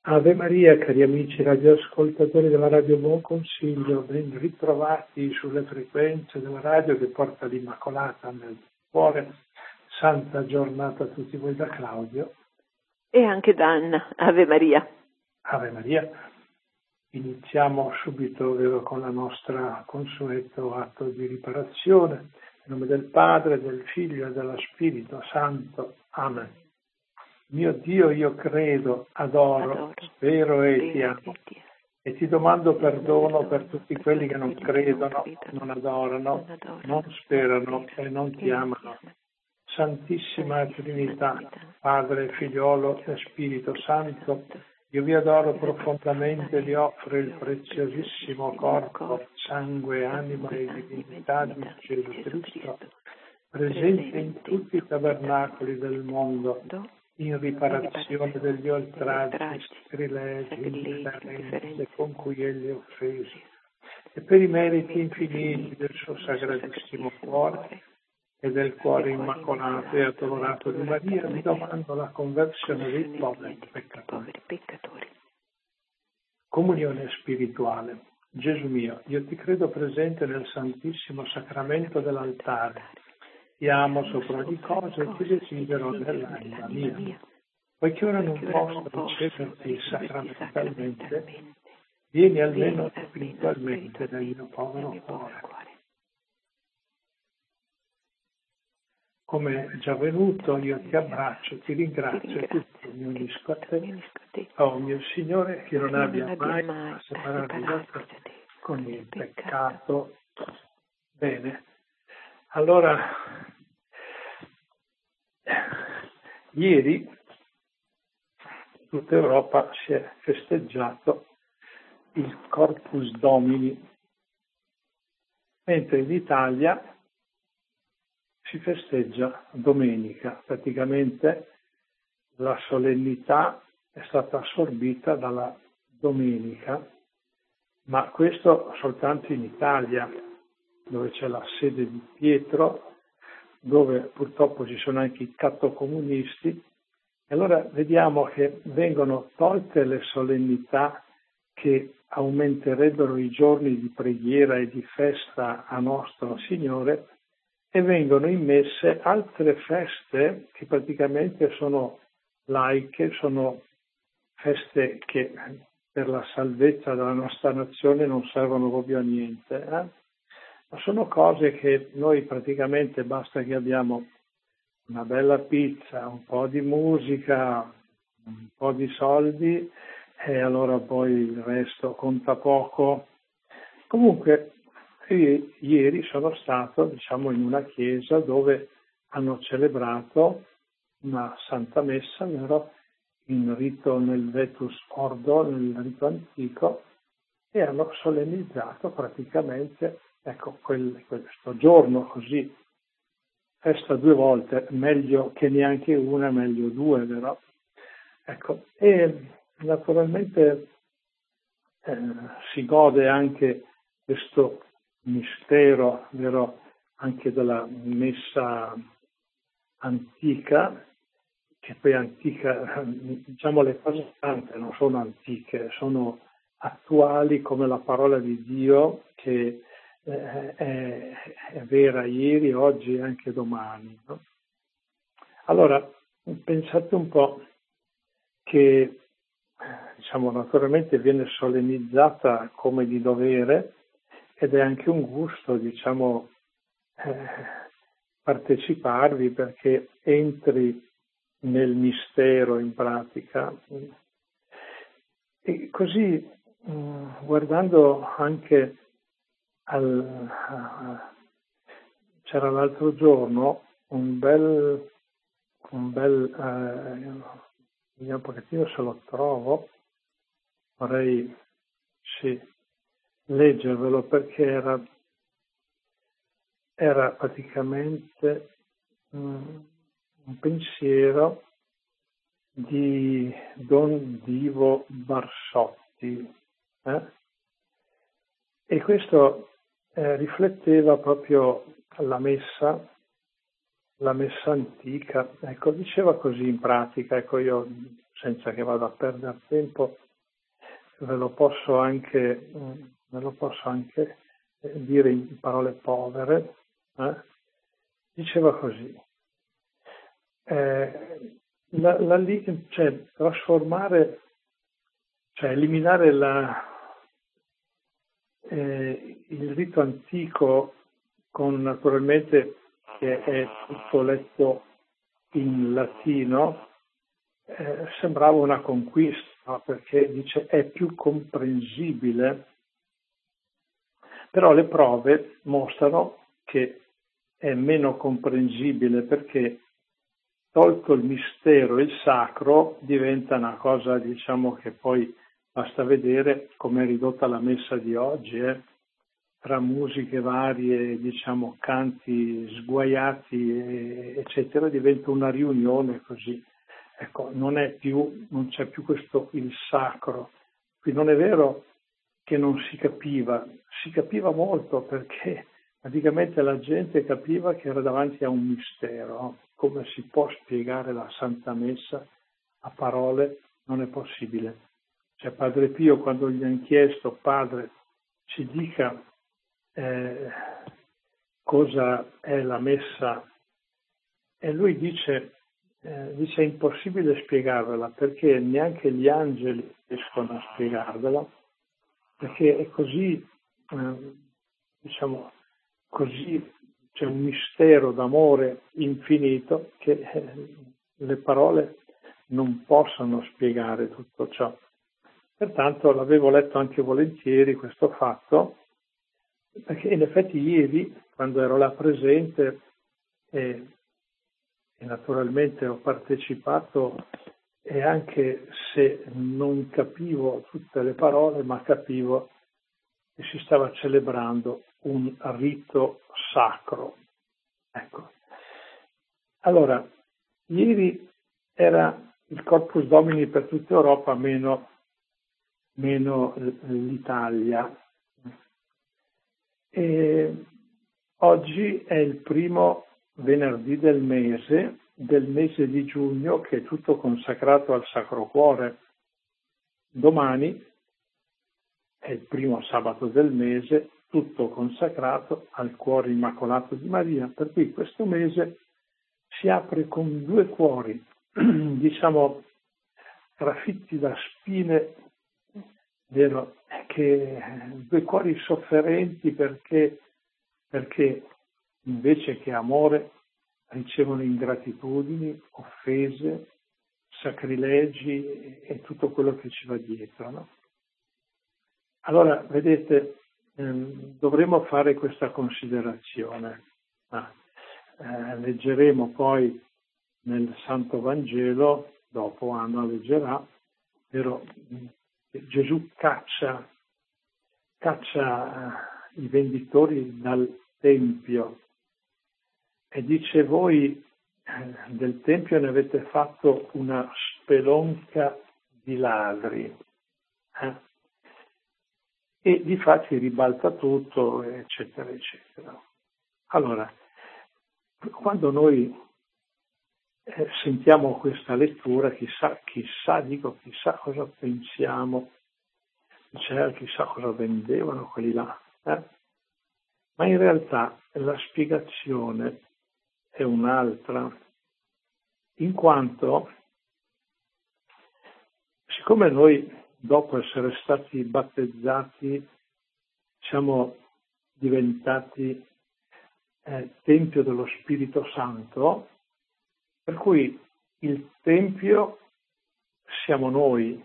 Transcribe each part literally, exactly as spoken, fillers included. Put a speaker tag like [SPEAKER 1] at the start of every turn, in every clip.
[SPEAKER 1] Ave Maria, cari amici radioascoltatori della Radio Buon Consiglio, ben ritrovati sulle frequenze della radio che porta l'Immacolata nel cuore. Santa giornata a tutti voi da Claudio.
[SPEAKER 2] E anche da Anna. Ave Maria.
[SPEAKER 1] Ave Maria. Iniziamo subito vero, con la nostra consueto atto di riparazione. In nome del Padre, del Figlio e dello Spirito Santo. Amen. Mio Dio, io credo, adoro,
[SPEAKER 2] Adoro,
[SPEAKER 1] spero e ti
[SPEAKER 2] spero
[SPEAKER 1] amo.
[SPEAKER 2] e ti amo.
[SPEAKER 1] E ti domando perdono per tutti
[SPEAKER 2] per
[SPEAKER 1] quelli
[SPEAKER 2] tutti
[SPEAKER 1] che non
[SPEAKER 2] quelli che non
[SPEAKER 1] credono,
[SPEAKER 2] credono,
[SPEAKER 1] non adorano,
[SPEAKER 2] non adorano,
[SPEAKER 1] non sperano
[SPEAKER 2] non
[SPEAKER 1] e non ti
[SPEAKER 2] e non
[SPEAKER 1] amano.
[SPEAKER 2] ti amano.
[SPEAKER 1] Santissima
[SPEAKER 2] Santissima
[SPEAKER 1] Trinità,
[SPEAKER 2] Trinità,
[SPEAKER 1] Padre, Figliolo e Spirito Santo, io vi adoro profondamente e vi offro il preziosissimo corpo, sangue, anima e divinità di Gesù Cristo, presente in tutti i tabernacoli del mondo, in riparazione degli oltraggi, sacrilegi, indifferenze con cui egli è offeso, e per i meriti infiniti del suo sacratissimo cuore e del cuore immacolato e adorato di Maria, vi domando la conversione dei poveri peccatori. Comunione spirituale. Gesù mio, io ti credo presente nel Santissimo Sacramento dell'altare. Ti amo sopra ogni cosa e ti desidero nell'anima mia. Poiché ora non posso riceverti sacramentalmente, vieni almeno spiritualmente nel mio povero cuore. Come è già venuto, io ti abbraccio, ti ringrazio e ti mi unisco a te. Oh mio Signore, che non abbia mai a separarmi da te con il peccato. Bene, allora, ieri tutta Europa si è festeggiato il Corpus Domini, mentre in Italia si festeggia domenica. Praticamente la solennità è stata assorbita dalla domenica, ma questo soltanto in Italia, dove c'è la sede di Pietro, dove purtroppo ci sono anche i cattocomunisti. E allora vediamo che vengono tolte le solennità che aumenterebbero i giorni di preghiera e di festa a nostro Signore, e vengono immesse altre feste che praticamente sono laiche, sono feste che per la salvezza della nostra nazione non servono proprio a niente, eh? Ma sono cose che noi praticamente basta che abbiamo una bella pizza, un po' di musica, un po' di soldi e allora poi il resto conta poco. Comunque io ieri sono stato, diciamo, in una chiesa dove hanno celebrato una Santa Messa, vero? In rito nel Vetus Ordo, nel rito antico, e hanno solennizzato praticamente, ecco, quel, questo giorno così, festa due volte, meglio che neanche una, meglio due, vero? Ecco, e naturalmente eh, si gode anche questo mistero, vero, anche della messa antica, che poi antica, diciamo le cose tante non sono antiche, sono attuali come la parola di Dio che eh, è, è vera ieri, oggi e anche domani, no? Allora, pensate un po' che, diciamo, naturalmente viene solennizzata come di dovere, ed è anche un gusto, diciamo, eh, parteciparvi perché entri nel mistero in pratica. E così, mh, guardando anche al... A, c'era l'altro giorno un bel... un bel... Eh, vediamo un pochettino se lo trovo, vorrei... sì, leggervelo perché era, era praticamente um, un pensiero di Don Divo Barsotti, eh? E questo eh, rifletteva proprio la messa, la messa antica. Ecco, diceva così in pratica, ecco, io senza che vada a perdere tempo, ve lo posso anche, ve lo posso anche dire in parole povere, eh? Diceva così, eh, la, la, cioè, trasformare, cioè eliminare la, eh, il rito antico con naturalmente che è tutto letto in latino, eh, sembrava una conquista, no? Perché dice è più comprensibile, però le prove mostrano che è meno comprensibile perché tolto il mistero e il sacro diventa una cosa, diciamo, che poi basta vedere come è ridotta la messa di oggi, eh? Tra musiche varie, diciamo, canti sguaiati, eccetera, diventa una riunione così. Ecco, non è più, non c'è più questo il sacro. Qui non è vero che non si capiva, si capiva molto perché praticamente la gente capiva che era davanti a un mistero. Come si può spiegare la Santa Messa a parole? Non è possibile. Cioè Padre Pio, quando gli hanno chiesto, Padre, ci dica eh, cosa è la Messa, e lui dice, eh, dice è impossibile spiegarvela perché neanche gli angeli riescono a spiegarvela, perché è così, eh, diciamo, così c'è un mistero d'amore infinito che eh, le parole non possono spiegare tutto ciò. Pertanto l'avevo letto anche volentieri questo fatto, perché in effetti ieri, quando ero là presente e, e naturalmente ho partecipato, e anche se non capivo tutte le parole, ma capivo che si stava celebrando un rito sacro. Ecco. Allora, ieri era il Corpus Domini per tutta Europa, meno, meno l'Italia. E oggi è il primo venerdì del mese, del mese di giugno, che è tutto consacrato al Sacro Cuore. Domani è il primo sabato del mese, tutto consacrato al Cuore Immacolato di Maria, per cui questo mese si apre con due cuori, diciamo, trafitti da spine, vero, che due cuori sofferenti perché, perché invece che amore ricevono ingratitudini, offese, sacrilegi e tutto quello che ci va dietro, no? Allora, vedete, ehm, dovremo fare questa considerazione. Ah, eh, leggeremo poi nel Santo Vangelo, dopo Anna leggerà, però Gesù caccia, caccia eh, i venditori dal Tempio e dice: voi eh, del Tempio ne avete fatto una spelonca di ladri. Eh? E difatti ribalta tutto, eccetera, eccetera. Allora, quando noi eh, sentiamo questa lettura, chissà, chissà, dico, chissà cosa pensiamo, cioè chissà cosa vendevano quelli là, eh? Ma in realtà la spiegazione è un'altra, in quanto, siccome noi dopo essere stati battezzati siamo diventati eh, Tempio dello Spirito Santo, per cui il Tempio siamo noi.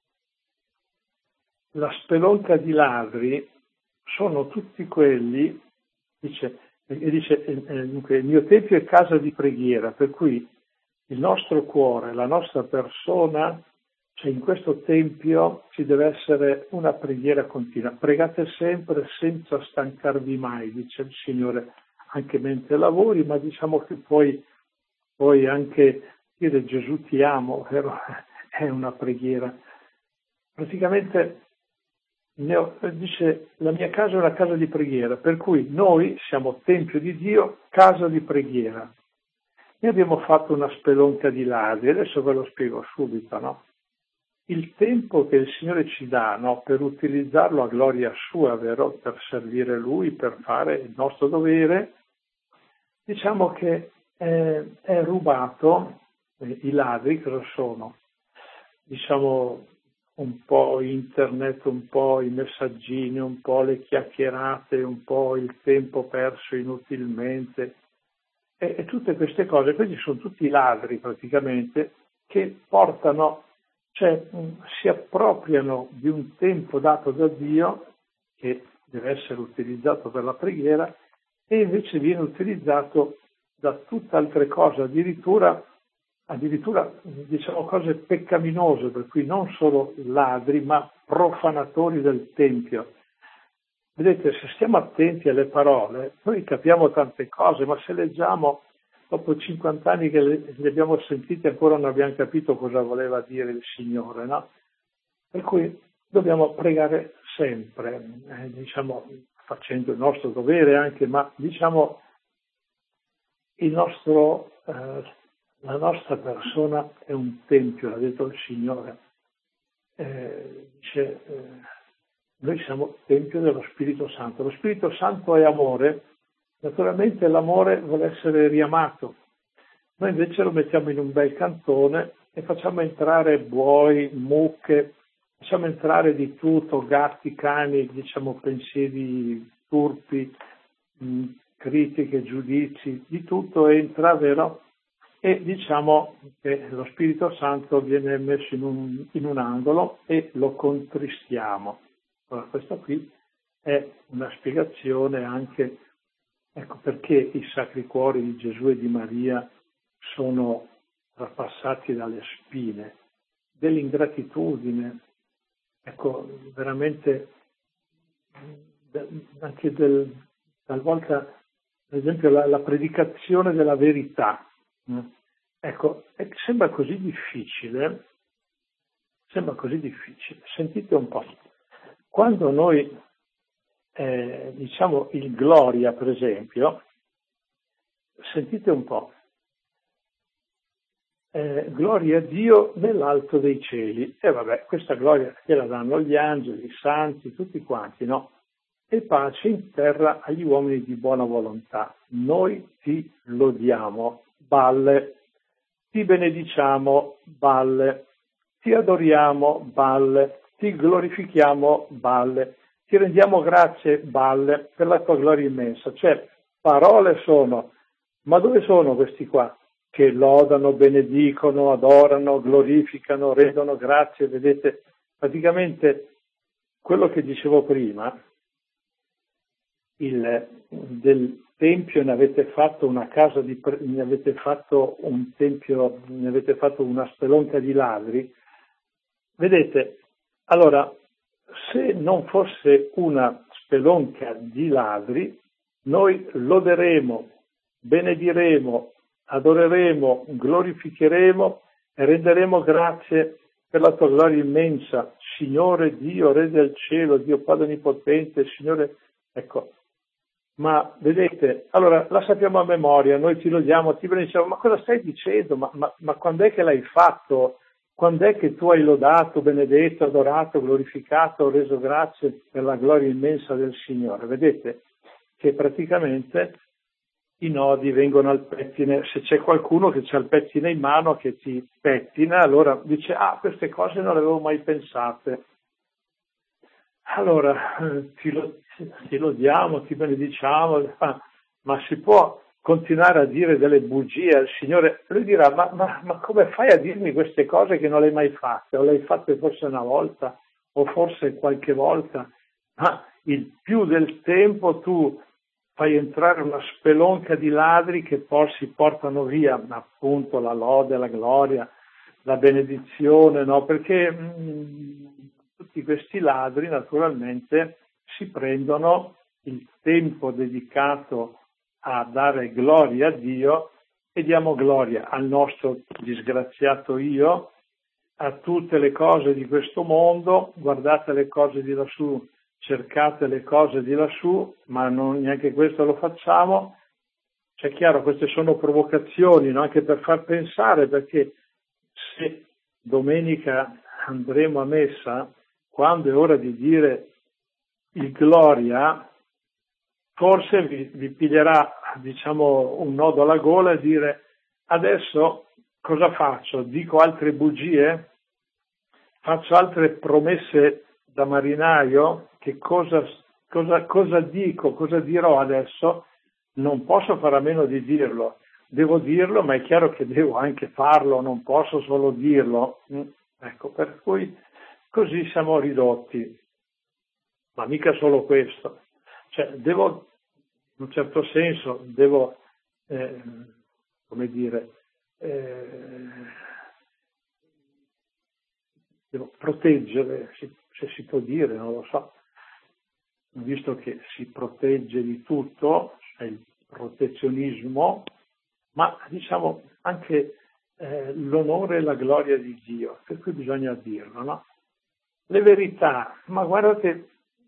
[SPEAKER 1] La spelonca di ladri sono tutti quelli, dice, e dice eh, dunque, il mio Tempio è casa di preghiera, per cui il nostro cuore, la nostra persona, cioè in questo Tempio ci deve essere una preghiera continua. Pregate sempre senza stancarvi mai, dice il Signore, anche mentre lavori, ma diciamo che poi, poi anche dire Gesù ti amo, però è una preghiera. Praticamente ho, dice la mia casa è una casa di preghiera, per cui noi siamo Tempio di Dio, casa di preghiera. e abbiamo fatto una spelonca di ladri. Adesso ve lo spiego subito, no? Il tempo che il Signore ci dà, no, per utilizzarlo a gloria sua, vero? Per servire Lui, per fare il nostro dovere, diciamo che è, è rubato. eh, I ladri cosa sono? Diciamo un po' internet, un po' i messaggini, un po' le chiacchierate, un po' il tempo perso inutilmente e, e tutte queste cose. Questi sono tutti ladri praticamente che portano, cioè mh, si appropriano di un tempo dato da Dio che deve essere utilizzato per la preghiera e invece viene utilizzato da tutt'altre cose, addirittura addirittura diciamo cose peccaminose, per cui non solo ladri ma profanatori del Tempio. Vedete, se stiamo attenti alle parole, noi capiamo tante cose, ma se leggiamo dopo cinquanta anni che le, le abbiamo sentite ancora non abbiamo capito cosa voleva dire il Signore, no? Per cui dobbiamo pregare sempre, eh, diciamo, facendo il nostro dovere anche, ma diciamo il nostro... Eh, La nostra persona è un tempio, l'ha detto il Signore. Eh, dice, eh, noi siamo tempio dello Spirito Santo. Lo Spirito Santo è amore, naturalmente l'amore vuole essere riamato. Noi invece lo mettiamo in un bel cantone e facciamo entrare buoi, mucche, facciamo entrare di tutto, gatti, cani, diciamo pensieri turpi, mh, critiche, giudizi, di tutto entra, vero? E diciamo che lo Spirito Santo viene messo in un, in un angolo e lo contristiamo. Allora, questa qui è una spiegazione anche, ecco, perché i sacri cuori di Gesù e di Maria sono trapassati dalle spine, dell'ingratitudine, ecco, veramente anche del, talvolta, ad esempio, la, la predicazione della verità. Ecco, sembra così difficile, sembra così difficile. Sentite un po', quando noi eh, diciamo il gloria, per esempio, sentite un po', eh, gloria a Dio nell'alto dei cieli, e vabbè, questa gloria gliela danno gli angeli, i santi, tutti quanti, no? E pace in terra agli uomini di buona volontà. Noi ti lodiamo, balle, ti benediciamo, balle, ti adoriamo, balle, ti glorifichiamo, balle, ti rendiamo grazie, balle, per la tua gloria immensa. Cioè, parole sono, ma dove sono questi qua? Che lodano, benedicono, adorano, glorificano, rendono grazie, vedete? Praticamente quello che dicevo prima, il, del tempio ne avete fatto una casa di ne avete fatto un tempio, ne avete fatto una spelonca di ladri. Vedete, allora, se non fosse una spelonca di ladri, noi loderemo, benediremo, adoreremo, glorificheremo e renderemo grazie per la tua gloria immensa, Signore Dio, Re del cielo, Dio Padre Onnipotente, Signore, ecco. Ma vedete, allora la sappiamo a memoria, noi ti lodiamo, ti benediciamo, ma cosa stai dicendo? Ma, ma, ma quando è che l'hai fatto? Quando è che tu hai lodato, benedetto, adorato, glorificato, reso grazie per la gloria immensa del Signore? Vedete che praticamente i nodi vengono al pettine. Se c'è qualcuno che c'ha il pettine in mano che ti pettina, allora dice, ah, queste cose non le avevo mai pensate. Allora, ti, lo, ti lodiamo, ti benediciamo, ma, ma si può continuare a dire delle bugie al Signore? Lui dirà, ma, ma, ma come fai a dirmi queste cose che non le hai mai fatte? O le hai fatte forse una volta, o forse qualche volta, ma il più del tempo tu fai entrare una spelonca di ladri che poi si portano via appunto la lode, la gloria, la benedizione, no? Perché mh, tutti questi ladri naturalmente si prendono il tempo dedicato a dare gloria a Dio e diamo gloria al nostro disgraziato io, a tutte le cose di questo mondo, guardate le cose di lassù, cercate le cose di lassù, ma non neanche questo lo facciamo, C'è chiaro, queste sono provocazioni, no? Anche per far pensare, perché se domenica andremo a messa, quando è ora di dire il Gloria, forse vi, vi piglierà, diciamo, un nodo alla gola e dire: adesso cosa faccio? Dico altre bugie? Faccio altre promesse da marinaio? Che cosa, cosa, cosa dico? Cosa dirò adesso? Non posso fare a meno di dirlo. Devo dirlo, ma è chiaro che devo anche farlo, non posso solo dirlo. Ecco, per cui così siamo ridotti. Ma mica solo questo. Cioè, devo, in un certo senso, devo, eh, come dire, eh, devo proteggere, se si può dire, non lo so, visto che si protegge di tutto, è il protezionismo, ma diciamo anche eh, l'onore e la gloria di Dio, per cui bisogna dirlo, no? Le verità, ma guardate,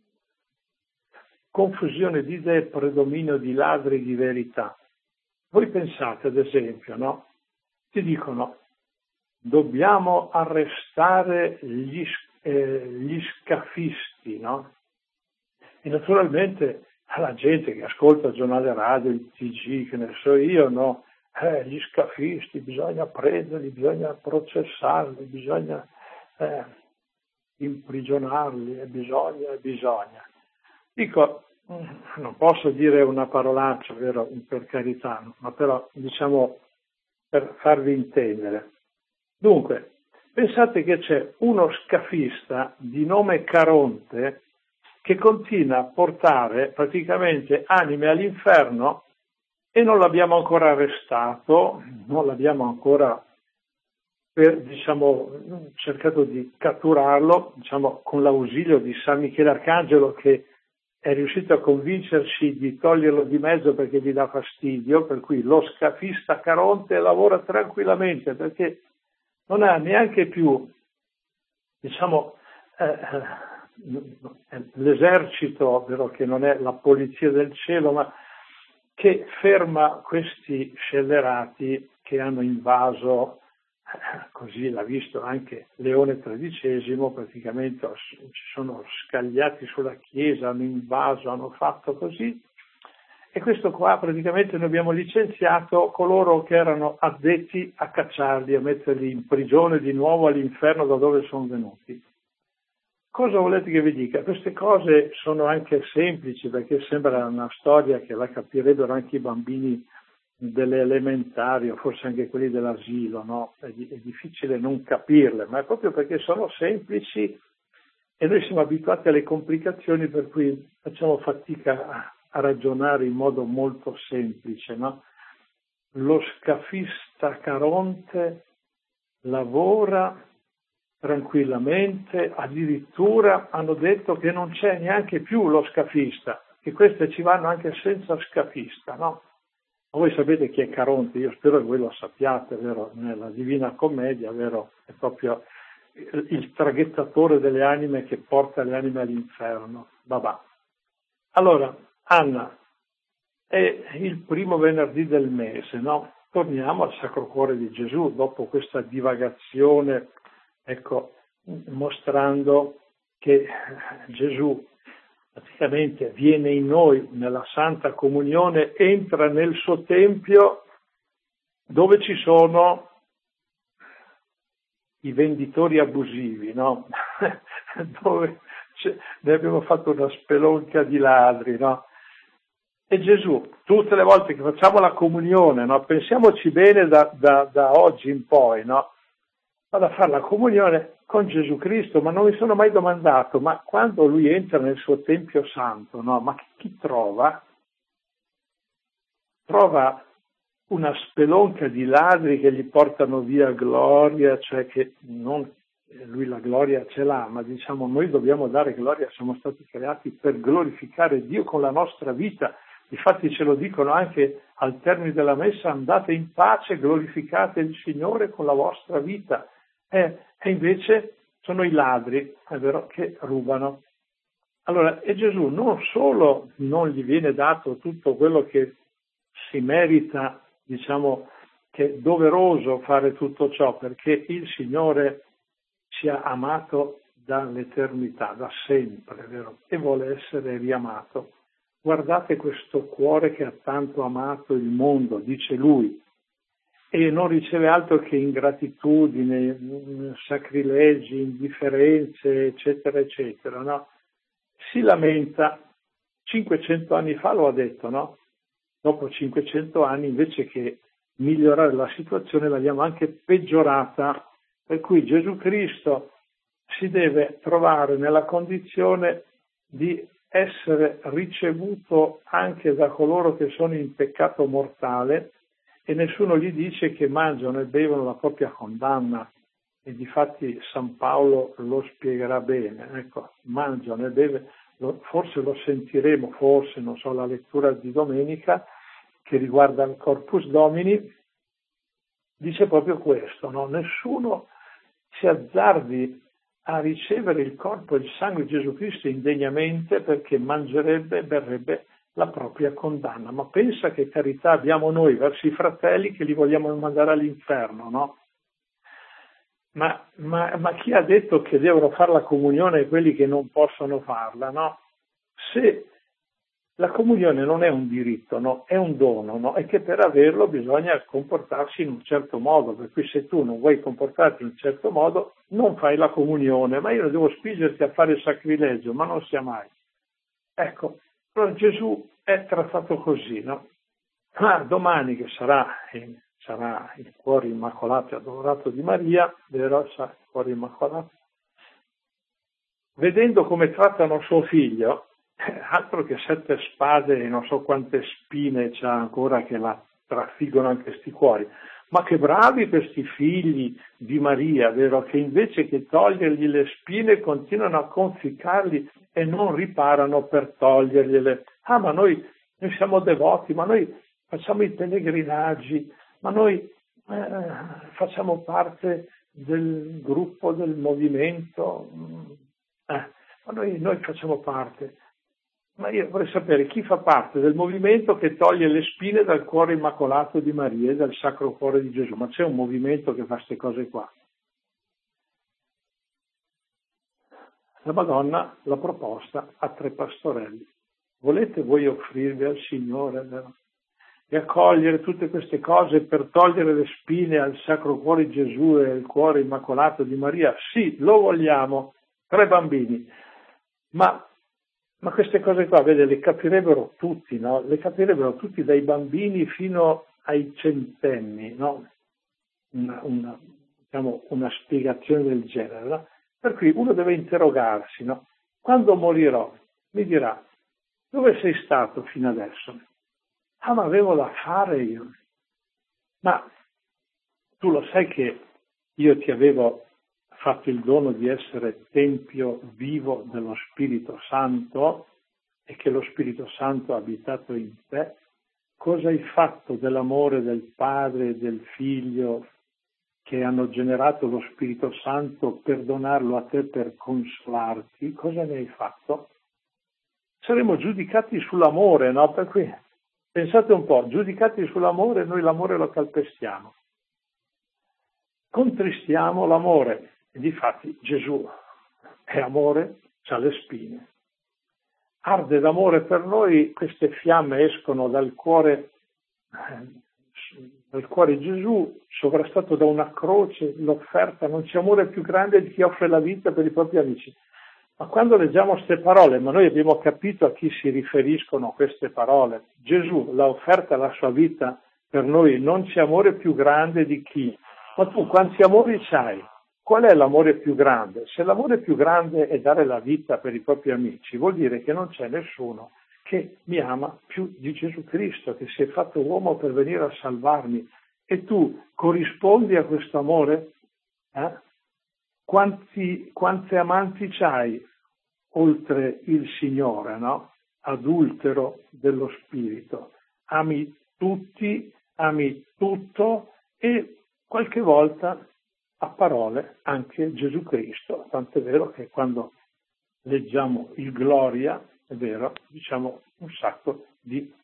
[SPEAKER 1] confusione di idee, predominio di ladri di verità. Voi pensate, ad esempio, no? Ti dicono: dobbiamo arrestare gli, eh, gli scafisti, no? E naturalmente alla gente che ascolta il giornale radio, il T G, che ne so io, no? Eh, gli scafisti, bisogna prenderli, bisogna processarli, bisogna eh, imprigionarli, e bisogna, e bisogna. Dico, non posso dire una parolaccia, vero, per carità, ma però diciamo per farvi intendere. Dunque, pensate che c'è uno scafista di nome Caronte che continua a portare praticamente anime all'inferno e non l'abbiamo ancora arrestato, non l'abbiamo ancora per, diciamo, cercato di catturarlo, diciamo, con l'ausilio di San Michele Arcangelo, che è riuscito a convincerci di toglierlo di mezzo perché gli dà fastidio, per cui lo scafista Caronte lavora tranquillamente perché non ha neanche più, diciamo, eh, l'esercito, vero, che non è la polizia del cielo, ma che ferma questi scellerati che hanno invaso, eh, così l'ha visto anche Leone tredicesimo, praticamente si sono scagliati sulla Chiesa, hanno invaso, hanno fatto così, e questo qua praticamente noi abbiamo licenziato coloro che erano addetti a cacciarli, a metterli in prigione di nuovo all'inferno da dove sono venuti. Cosa volete che vi dica? Queste cose sono anche semplici, perché sembra una storia che la capirebbero anche i bambini delle elementari o forse anche quelli dell'asilo, no? È, è difficile non capirle, ma è proprio perché sono semplici e noi siamo abituati alle complicazioni, per cui facciamo fatica a, a ragionare in modo molto semplice, no? Lo scafista Caronte lavora tranquillamente, addirittura hanno detto che non c'è neanche più lo scafista, che queste ci vanno anche senza scafista, no? Voi sapete chi è Caronte, io spero che voi lo sappiate, vero? Nella Divina Commedia, vero? È proprio il, il traghettatore delle anime che porta le anime all'inferno. Babà. Allora, Anna, è il primo venerdì del mese, no? Torniamo al Sacro Cuore di Gesù, dopo questa divagazione, ecco, mostrando che Gesù praticamente viene in noi nella Santa Comunione, entra nel suo Tempio dove ci sono i venditori abusivi, no? Dove ne abbiamo fatto una spelonca di ladri, no? E Gesù, tutte le volte che facciamo la comunione, no? Pensiamoci bene da, da, da oggi in poi, no? Vado a fare la comunione con Gesù Cristo, ma non mi sono mai domandato, ma quando lui entra nel suo Tempio Santo, no? Ma chi trova? Trova una spelonca di ladri che gli portano via gloria, cioè che non, lui la gloria ce l'ha, ma diciamo noi dobbiamo dare gloria, siamo stati creati per glorificare Dio con la nostra vita. Infatti ce lo dicono anche al termine della messa: andate in pace, glorificate il Signore con la vostra vita. Eh, e invece sono i ladri, è vero, che rubano. Allora, e Gesù non solo non gli viene dato tutto quello che si merita, diciamo, che è doveroso fare tutto ciò perché il Signore ci ha amato dall'eternità, da sempre, vero? E vuole essere riamato. Guardate questo cuore che ha tanto amato il mondo, dice lui, e non riceve altro che ingratitudine, sacrilegi, indifferenze, eccetera, eccetera, no? Si lamenta, cinquecento anni fa lo ha detto, no? Dopo cinquecento anni, invece che migliorare la situazione, l'abbiamo anche peggiorata, per cui Gesù Cristo si deve trovare nella condizione di essere ricevuto anche da coloro che sono in peccato mortale e nessuno gli dice che mangiano e bevono la propria condanna. E difatti San Paolo lo spiegherà bene, ecco, mangiano e bevono, forse lo sentiremo, forse, non so, la lettura di domenica che riguarda il Corpus Domini, dice proprio questo, no? Nessuno si azzardi a ricevere il corpo e il sangue di Gesù Cristo indegnamente perché mangerebbe e berrebbe la propria condanna. Ma pensa che carità abbiamo noi verso i fratelli che li vogliamo mandare all'inferno, no? Ma, ma, ma chi ha detto che devono fare la comunione quelli che non possono farla, no? Se la comunione non è un diritto, no? È un dono, no? E che per averlo bisogna comportarsi in un certo modo, per cui se tu non vuoi comportarti in un certo modo non fai la comunione, ma io non devo spingerti a fare il sacrilegio, ma non sia mai. Ecco, però Gesù è trattato così, no? Ma domani che sarà, eh, sarà il cuore immacolato e adorato di Maria, vero? Sa, il cuore immacolato, vedendo come trattano suo figlio, altro che sette spade e non so quante spine c'ha ancora che la trafiggono anche questi cuori, ma che bravi questi figli di Maria, vero? Che invece che togliergli le spine continuano a conficcarli e non riparano per togliergliele. Ah, ma noi, noi siamo devoti, ma noi facciamo i pellegrinaggi, ma noi eh, facciamo parte del gruppo, del movimento, eh, ma noi, noi facciamo parte. Ma io vorrei sapere chi fa parte del movimento che toglie le spine dal cuore immacolato di Maria e dal Sacro Cuore di Gesù. Ma c'è un movimento che fa queste cose qua. La Madonna l'ha proposta a tre pastorelli. Volete voi offrirvi al Signore, vero? E accogliere tutte queste cose per togliere le spine al Sacro Cuore di Gesù e al Cuore Immacolato di Maria? Sì, lo vogliamo. Tre bambini. Ma Ma queste cose qua, vede, le capirebbero tutti, no? Le capirebbero tutti dai bambini fino ai centenni, no? Una, una, diciamo, una spiegazione del genere, no? Per cui uno deve interrogarsi, no? Quando morirò, mi dirà, dove sei stato fino adesso? Ah, ma avevo da fare io. Ma tu lo sai che io ti avevo fatto il dono di essere tempio vivo dello Spirito Santo e che lo Spirito Santo ha abitato in te? Cosa hai fatto dell'amore del Padre e del Figlio che hanno generato lo Spirito Santo per donarlo a te per consolarti? Cosa ne hai fatto? Saremo giudicati sull'amore, no? Per cui pensate un po', giudicati sull'amore, noi l'amore lo calpestiamo. Contristiamo l'amore. E difatti Gesù è amore, c'ha le spine. Arde d'amore per noi, queste fiamme escono dal cuore, eh, dal cuore di Gesù, sovrastato da una croce, l'offerta, non c'è amore più grande di chi offre la vita per i propri amici. Ma quando leggiamo queste parole, ma noi abbiamo capito a chi si riferiscono queste parole. Gesù l'ha offerta la sua vita per noi, non c'è amore più grande di chi. Ma tu quanti amori c'hai? Qual è l'amore più grande? Se l'amore più grande è dare la vita per i propri amici, vuol dire che non c'è nessuno che mi ama più di Gesù Cristo, che si è fatto uomo per venire a salvarmi. E tu corrispondi a questo amore? Eh? Quanti, quante amanti c'hai oltre il Signore, no? Adultero dello Spirito. Ami tutti, ami tutto e qualche volta a parole anche Gesù Cristo, tant'è vero che quando leggiamo il Gloria, è vero, diciamo un sacco di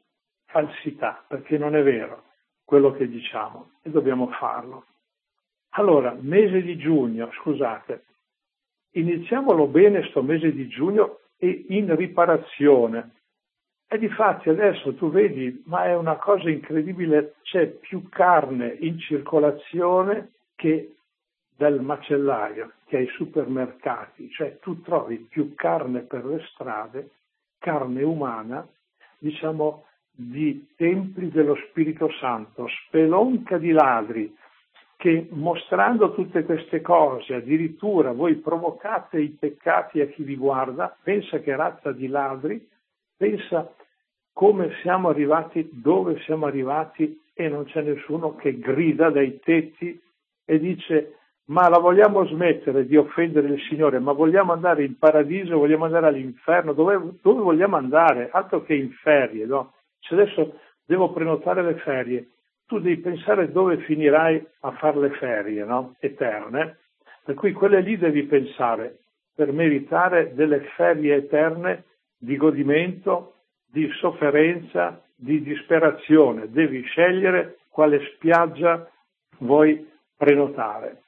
[SPEAKER 1] falsità, perché non è vero quello che diciamo e dobbiamo farlo. Allora, mese di giugno, scusate, iniziamolo bene sto mese di giugno e in riparazione. E difatti adesso tu vedi, ma è una cosa incredibile, c'è più carne in circolazione che del macellaio, che ai supermercati, cioè tu trovi più carne per le strade, carne umana, diciamo di templi dello Spirito Santo, spelonca di ladri, che mostrando tutte queste cose, addirittura voi provocate i peccati a chi vi guarda, pensa che razza di ladri, pensa come siamo arrivati, dove siamo arrivati e non c'è nessuno che grida dai tetti e dice ma la vogliamo smettere di offendere il Signore, ma vogliamo andare in paradiso, vogliamo andare all'inferno, dove, dove vogliamo andare? Altro che in ferie, no? Se adesso devo prenotare le ferie, tu devi pensare dove finirai a fare le ferie, no? Eterne, per cui quelle lì devi pensare per meritare delle ferie eterne di godimento, di sofferenza, di disperazione. Devi scegliere quale spiaggia vuoi prenotare.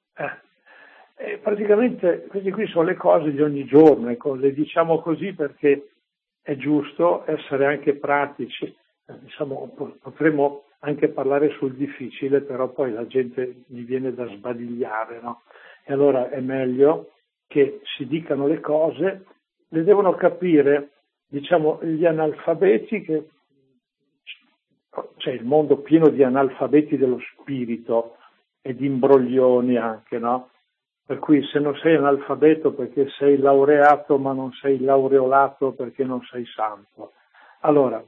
[SPEAKER 1] Eh. E praticamente queste qui sono le cose di ogni giorno, ecco, le diciamo così perché è giusto essere anche pratici. Eh, diciamo, potremmo anche parlare sul difficile, però poi la gente gli viene da sbadigliare, no? E allora è meglio che si dicano le cose, le devono capire, diciamo, gli analfabeti, che c'è il mondo pieno di analfabeti dello spirito e di imbroglioni anche, no? Per cui se non sei analfabeto perché sei laureato, ma non sei laureolato perché non sei santo. Allora,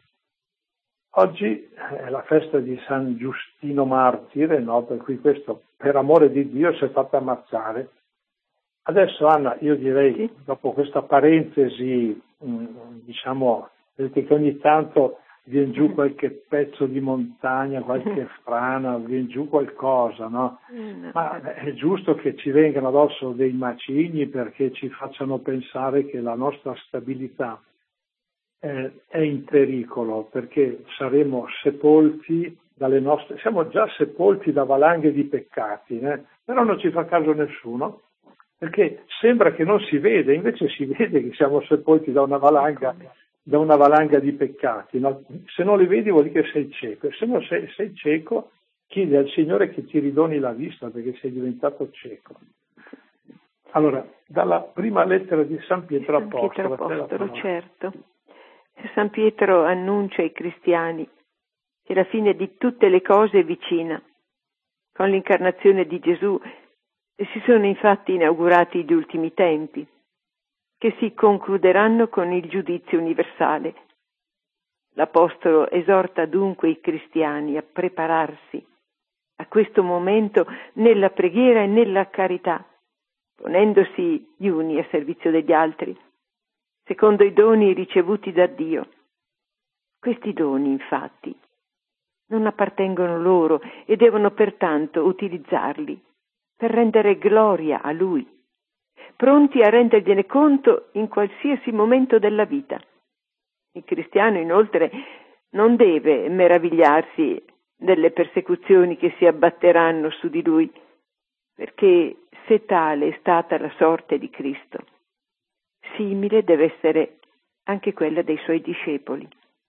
[SPEAKER 1] oggi è la festa di San Giustino Martire, no? Per cui questo, per amore di Dio, si è fatto ammazzare. Adesso, Anna, io direi, sì, dopo questa parentesi, mh, diciamo, perché ogni tanto viene giù qualche pezzo di montagna, qualche frana, viene giù qualcosa, no? Ma è giusto che ci vengano addosso dei macigni perché ci facciano pensare che la nostra stabilità è, è in pericolo, perché saremo sepolti dalle nostre, siamo già sepolti da valanghe di peccati, né? Però non ci fa caso nessuno, perché sembra che non si vede, invece si vede che siamo sepolti da una valanga, da una valanga di peccati, no? Se non li vedi vuol dire che sei cieco, e se non sei, sei cieco, chiedi al Signore che ti ridoni la vista perché sei diventato cieco. Allora, dalla prima lettera di San Pietro
[SPEAKER 2] San Pietro
[SPEAKER 1] Apostolo,
[SPEAKER 2] Apostolo, certo. San Pietro annuncia ai cristiani che la fine di tutte le cose è vicina. Con l'incarnazione di Gesù si sono infatti inaugurati gli ultimi tempi, che si concluderanno con il giudizio universale. L'Apostolo esorta dunque i cristiani a prepararsi a questo momento nella preghiera e nella carità, ponendosi gli uni a servizio degli altri, secondo i doni ricevuti da Dio. Questi doni, infatti, non appartengono loro e devono pertanto utilizzarli per rendere gloria a Lui, pronti a rendergliene conto in qualsiasi momento della vita. Il cristiano, inoltre, non deve meravigliarsi delle persecuzioni che si abbatteranno su di lui, perché se tale è stata la sorte di Cristo, simile deve essere anche quella dei suoi discepoli.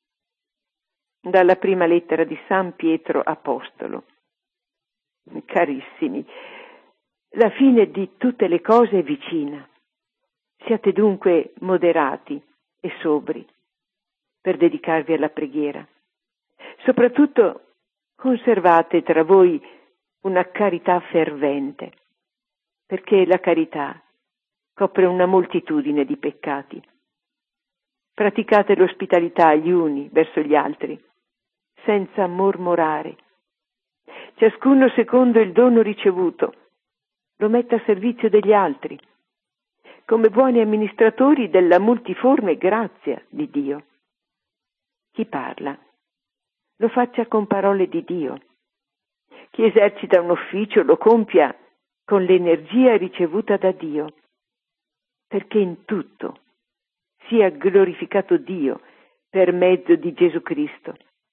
[SPEAKER 2] Dalla prima lettera di San Pietro Apostolo. Carissimi, la fine di tutte le cose è vicina. Siate dunque moderati e sobri per dedicarvi alla preghiera. Soprattutto conservate tra voi una carità fervente, perché la carità copre una moltitudine di peccati. Praticate l'ospitalità gli uni verso gli altri, senza mormorare. Ciascuno secondo il dono ricevuto lo metta a servizio degli altri, come buoni amministratori della multiforme grazia di Dio. Chi parla lo faccia con parole di Dio. Chi esercita un ufficio lo compia con l'energia ricevuta da Dio, perché in tutto sia glorificato Dio per mezzo di Gesù Cristo,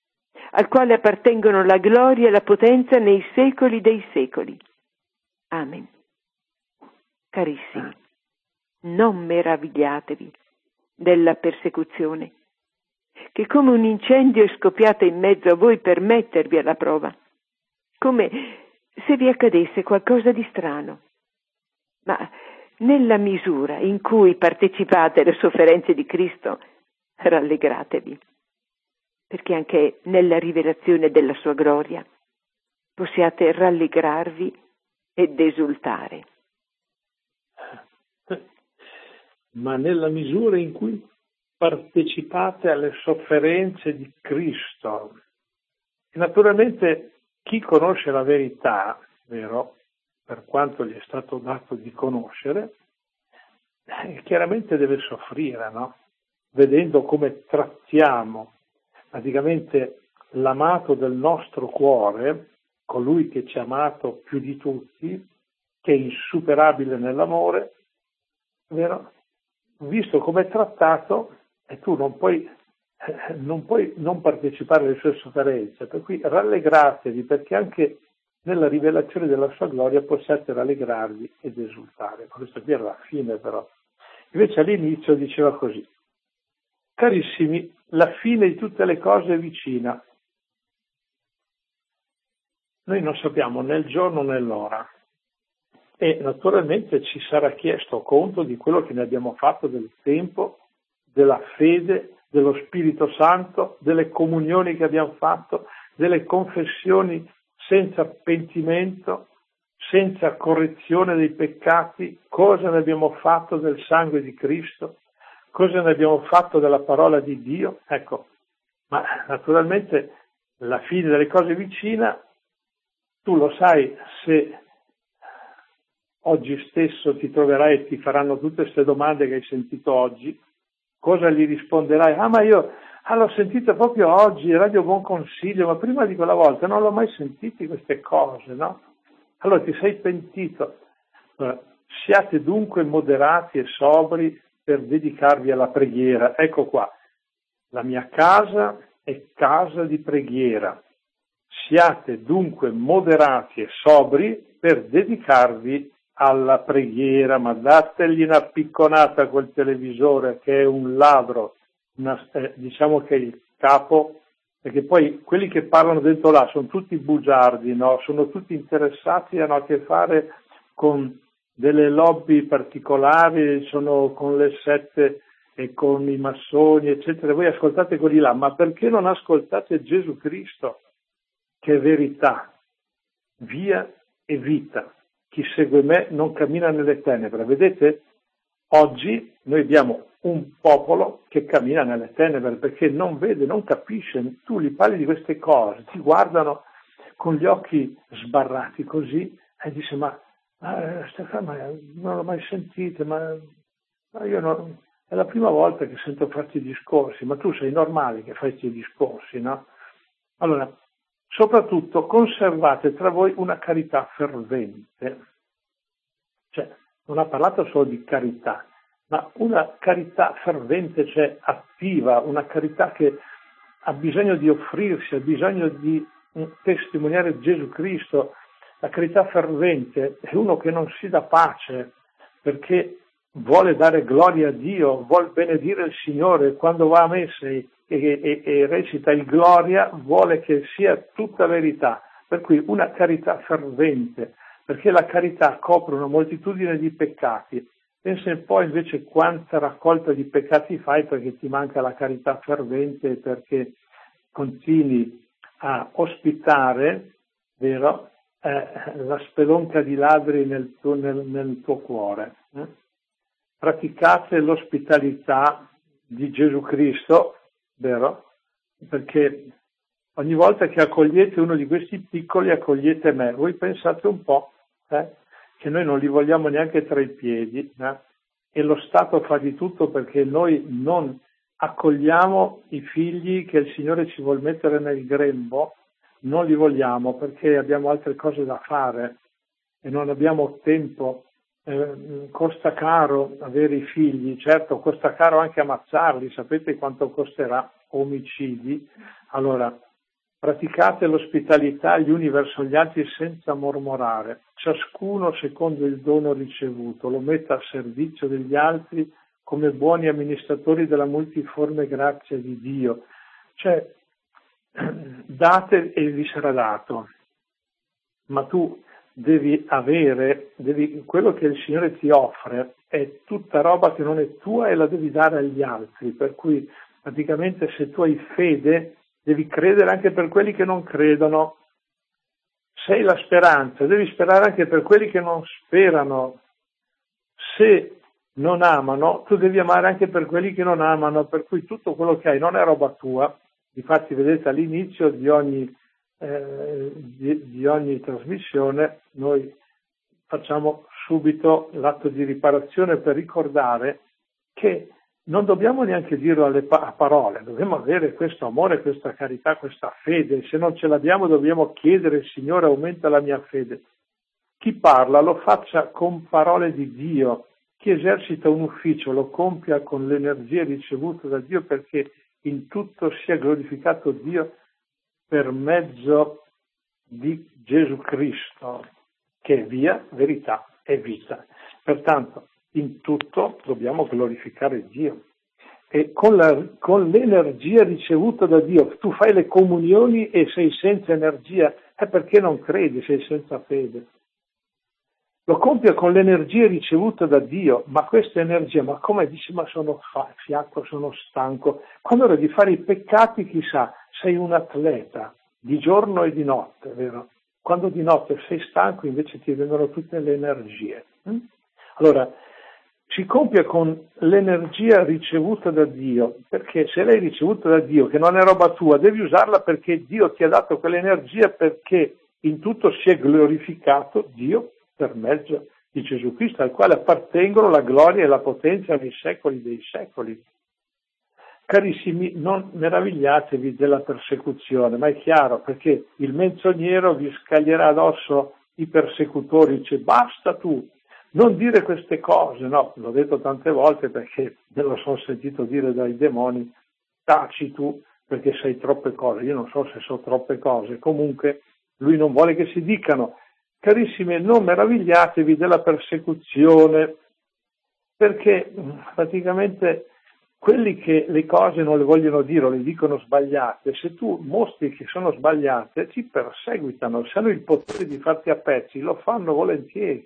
[SPEAKER 2] al quale appartengono la gloria e la potenza nei secoli dei secoli. Amen. Carissimi, non meravigliatevi della persecuzione, che come un incendio è scoppiata in mezzo a voi per mettervi alla prova, come se vi accadesse qualcosa di strano. Ma nella misura in cui partecipate alle sofferenze di Cristo, rallegratevi, perché anche nella rivelazione della sua gloria possiate rallegrarvi ed esultare.
[SPEAKER 1] Ma nella misura in cui partecipate alle sofferenze di Cristo. E naturalmente chi conosce la verità, vero, per quanto gli è stato dato di conoscere, eh, chiaramente deve soffrire, no? Vedendo come trattiamo praticamente l'amato del nostro cuore, colui che ci ha amato più di tutti, che è insuperabile nell'amore, vero? Visto come è trattato, e tu non puoi, eh, non puoi non partecipare alle sue sofferenze, per cui rallegratevi, perché anche nella rivelazione della sua gloria possiate rallegrarvi ed esultare. Questo qui era la fine, però. Invece all'inizio diceva così: carissimi, la fine di tutte le cose è vicina. Noi non sappiamo né il giorno né l'ora. E naturalmente ci sarà chiesto conto di quello che ne abbiamo fatto del tempo, della fede, dello Spirito Santo, delle comunioni che abbiamo fatto, delle confessioni senza pentimento, senza correzione dei peccati, cosa ne abbiamo fatto del sangue di Cristo, cosa ne abbiamo fatto della parola di Dio. Ecco, ma naturalmente la fine delle cose vicina, tu lo sai se oggi stesso ti troverai e ti faranno tutte queste domande che hai sentito oggi, cosa gli risponderai? Ah, ma io ah, l'ho sentita proprio oggi, Radio Buon Consiglio, ma prima di quella volta non l'ho mai sentito queste cose, no? Allora ti sei pentito. Allora, siate dunque moderati e sobri per dedicarvi alla preghiera. Ecco qua, la mia casa è casa di preghiera. Siate dunque moderati e sobri per dedicarvi alla preghiera, ma dategli una picconata a quel televisore che è un ladro, una, eh, diciamo che è il capo, perché poi quelli che parlano dentro là sono tutti bugiardi, no? Sono tutti interessati, hanno a che fare con delle lobby particolari, sono con le sette e con i massoni, eccetera. Voi ascoltate quelli là, ma perché non ascoltate Gesù Cristo, che è verità, via e vita? Chi segue me non cammina nelle tenebre. Vedete? Oggi noi abbiamo un popolo che cammina nelle tenebre perché non vede, non capisce. Tu gli parli di queste cose, ti guardano con gli occhi sbarrati così e dice: ma, ma Stefano, non l'ho mai sentito, ma, ma io non, è la prima volta che sento farti discorsi, ma tu sei normale che fai questi discorsi, no? Allora, soprattutto conservate tra voi una carità fervente. Cioè, non ha parlato solo di carità, ma una carità fervente, cioè attiva, una carità che ha bisogno di offrirsi, ha bisogno di testimoniare Gesù Cristo. La carità fervente è uno che non si dà pace perché vuole dare gloria a Dio, vuole benedire il Signore, quando va a messa e, e, e recita il gloria vuole che sia tutta verità, per cui una carità fervente, perché la carità copre una moltitudine di peccati. Pensa un po' invece quanta raccolta di peccati fai perché ti manca la carità fervente, perché continui a ospitare, vero, eh, la spelonca di ladri nel tuo, nel, nel tuo cuore. Eh? Praticate l'ospitalità di Gesù Cristo, vero? Perché ogni volta che accogliete uno di questi piccoli, accogliete me. Voi pensate un po', eh, che noi non li vogliamo neanche tra i piedi, eh? E lo Stato fa di tutto perché noi non accogliamo i figli che il Signore ci vuol mettere nel grembo, non li vogliamo perché abbiamo altre cose da fare e non abbiamo tempo. Eh, costa caro avere i figli, certo costa caro anche ammazzarli, sapete quanto costerà? Omicidi. Allora praticate l'ospitalità gli uni verso gli altri senza mormorare, ciascuno secondo il dono ricevuto, lo metta a servizio degli altri come buoni amministratori della multiforme grazia di Dio. Cioè, date e vi sarà dato, ma tu devi avere, devi, quello che il Signore ti offre è tutta roba che non è tua e la devi dare agli altri, per cui praticamente se tu hai fede devi credere anche per quelli che non credono, sei la speranza, devi sperare anche per quelli che non sperano, se non amano tu devi amare anche per quelli che non amano, per cui tutto quello che hai non è roba tua. Infatti vedete all'inizio di ogni, eh, di, di ogni trasmissione noi facciamo subito l'atto di riparazione per ricordare che non dobbiamo neanche dirlo alle pa- a parole, dobbiamo avere questo amore, questa carità, questa fede. Se non ce l'abbiamo dobbiamo chiedere: Signore, aumenta la mia fede. Chi parla lo faccia con parole di Dio, chi esercita un ufficio lo compia con l'energia ricevuta da Dio, perché in tutto sia glorificato Dio per mezzo di Gesù Cristo, che è via, verità e vita. Pertanto in tutto dobbiamo glorificare Dio. E con, la, con l'energia ricevuta da Dio, tu fai le comunioni e sei senza energia, è perché non credi, sei senza fede. Lo compie con l'energia ricevuta da Dio, ma questa energia, ma come dici, ma sono fiacco, sono stanco. Quando ora di fare i peccati, chissà, sei un atleta, di giorno e di notte, vero? Quando di notte sei stanco invece ti vengono tutte le energie. Allora, si compie con l'energia ricevuta da Dio, perché se l'hai ricevuta da Dio, che non è roba tua, devi usarla perché Dio ti ha dato quell'energia, perché in tutto si è glorificato Dio per mezzo di Gesù Cristo, al quale appartengono la gloria e la potenza nei secoli dei secoli. Carissimi, non meravigliatevi della persecuzione, ma è chiaro, perché il menzognero vi scaglierà addosso i persecutori, dice: basta tu, non dire queste cose. No, l'ho detto tante volte perché me lo sono sentito dire dai demoni: taci tu perché sai troppe cose. Io non so se so troppe cose, comunque lui non vuole che si dicano. Carissimi, non meravigliatevi della persecuzione, perché praticamente quelli che le cose non le vogliono dire o le dicono sbagliate, se tu mostri che sono sbagliate, ti perseguitano. Se hanno il potere di farti a pezzi, lo fanno volentieri.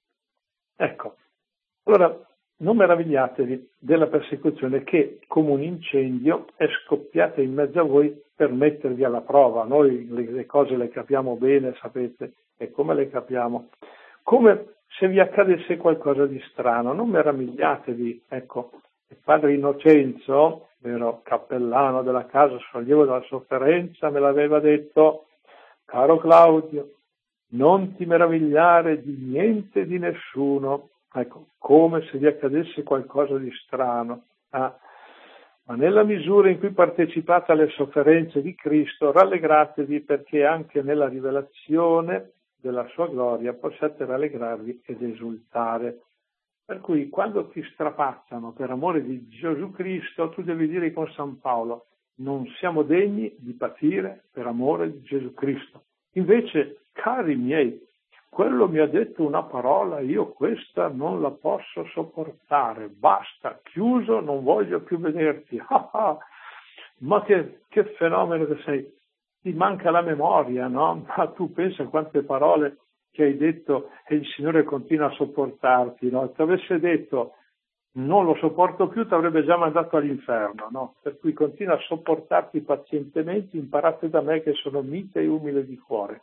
[SPEAKER 1] Ecco, allora non meravigliatevi della persecuzione che, come un incendio, è scoppiata in mezzo a voi per mettervi alla prova. Noi le, le cose le capiamo bene, sapete, e come le capiamo? Come se vi accadesse qualcosa di strano, non meravigliatevi. Ecco, il padre Innocenzo, vero cappellano della casa Sollievo della Sofferenza, me l'aveva detto: caro Claudio, non ti meravigliare di niente e di nessuno. Ecco, come se vi accadesse qualcosa di strano. Ah, ma nella misura in cui partecipate alle sofferenze di Cristo, rallegratevi, perché anche nella rivelazione della sua gloria possiate rallegrarvi ed esultare. Per cui quando ti strapazzano per amore di Gesù Cristo, tu devi dire con San Paolo: non siamo degni di patire per amore di Gesù Cristo. Invece, cari miei, quello mi ha detto una parola, io questa non la posso sopportare, basta, chiuso, non voglio più vederti. Ah, ah, ma che, che fenomeno che sei, ti manca la memoria, no? Ma tu pensa a quante parole che hai detto e il Signore continua a sopportarti, no? Ti avesse detto non lo sopporto più, ti avrebbe già mandato all'inferno, no? Per cui continua a sopportarti pazientemente, imparate da me che sono mite e umile di cuore.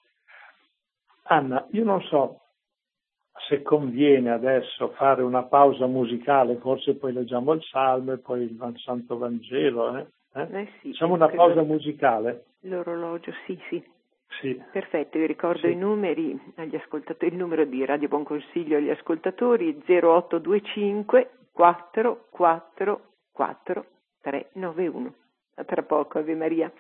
[SPEAKER 1] Anna, io non so se conviene adesso fare una pausa musicale, forse poi leggiamo il Salmo e poi il Santo Vangelo, eh? Eh?
[SPEAKER 2] Eh sì,
[SPEAKER 1] Facciamo una pausa
[SPEAKER 2] lo...
[SPEAKER 1] musicale?
[SPEAKER 2] L'orologio, sì, sì.
[SPEAKER 1] Sì.
[SPEAKER 2] Perfetto, io ricordo
[SPEAKER 1] sì.
[SPEAKER 2] i numeri agli ascoltatori, il numero di Radio Buon Consiglio agli ascoltatori: zero otto due cinque quattro quattro quattro tre nove uno. A tra poco, Ave Maria.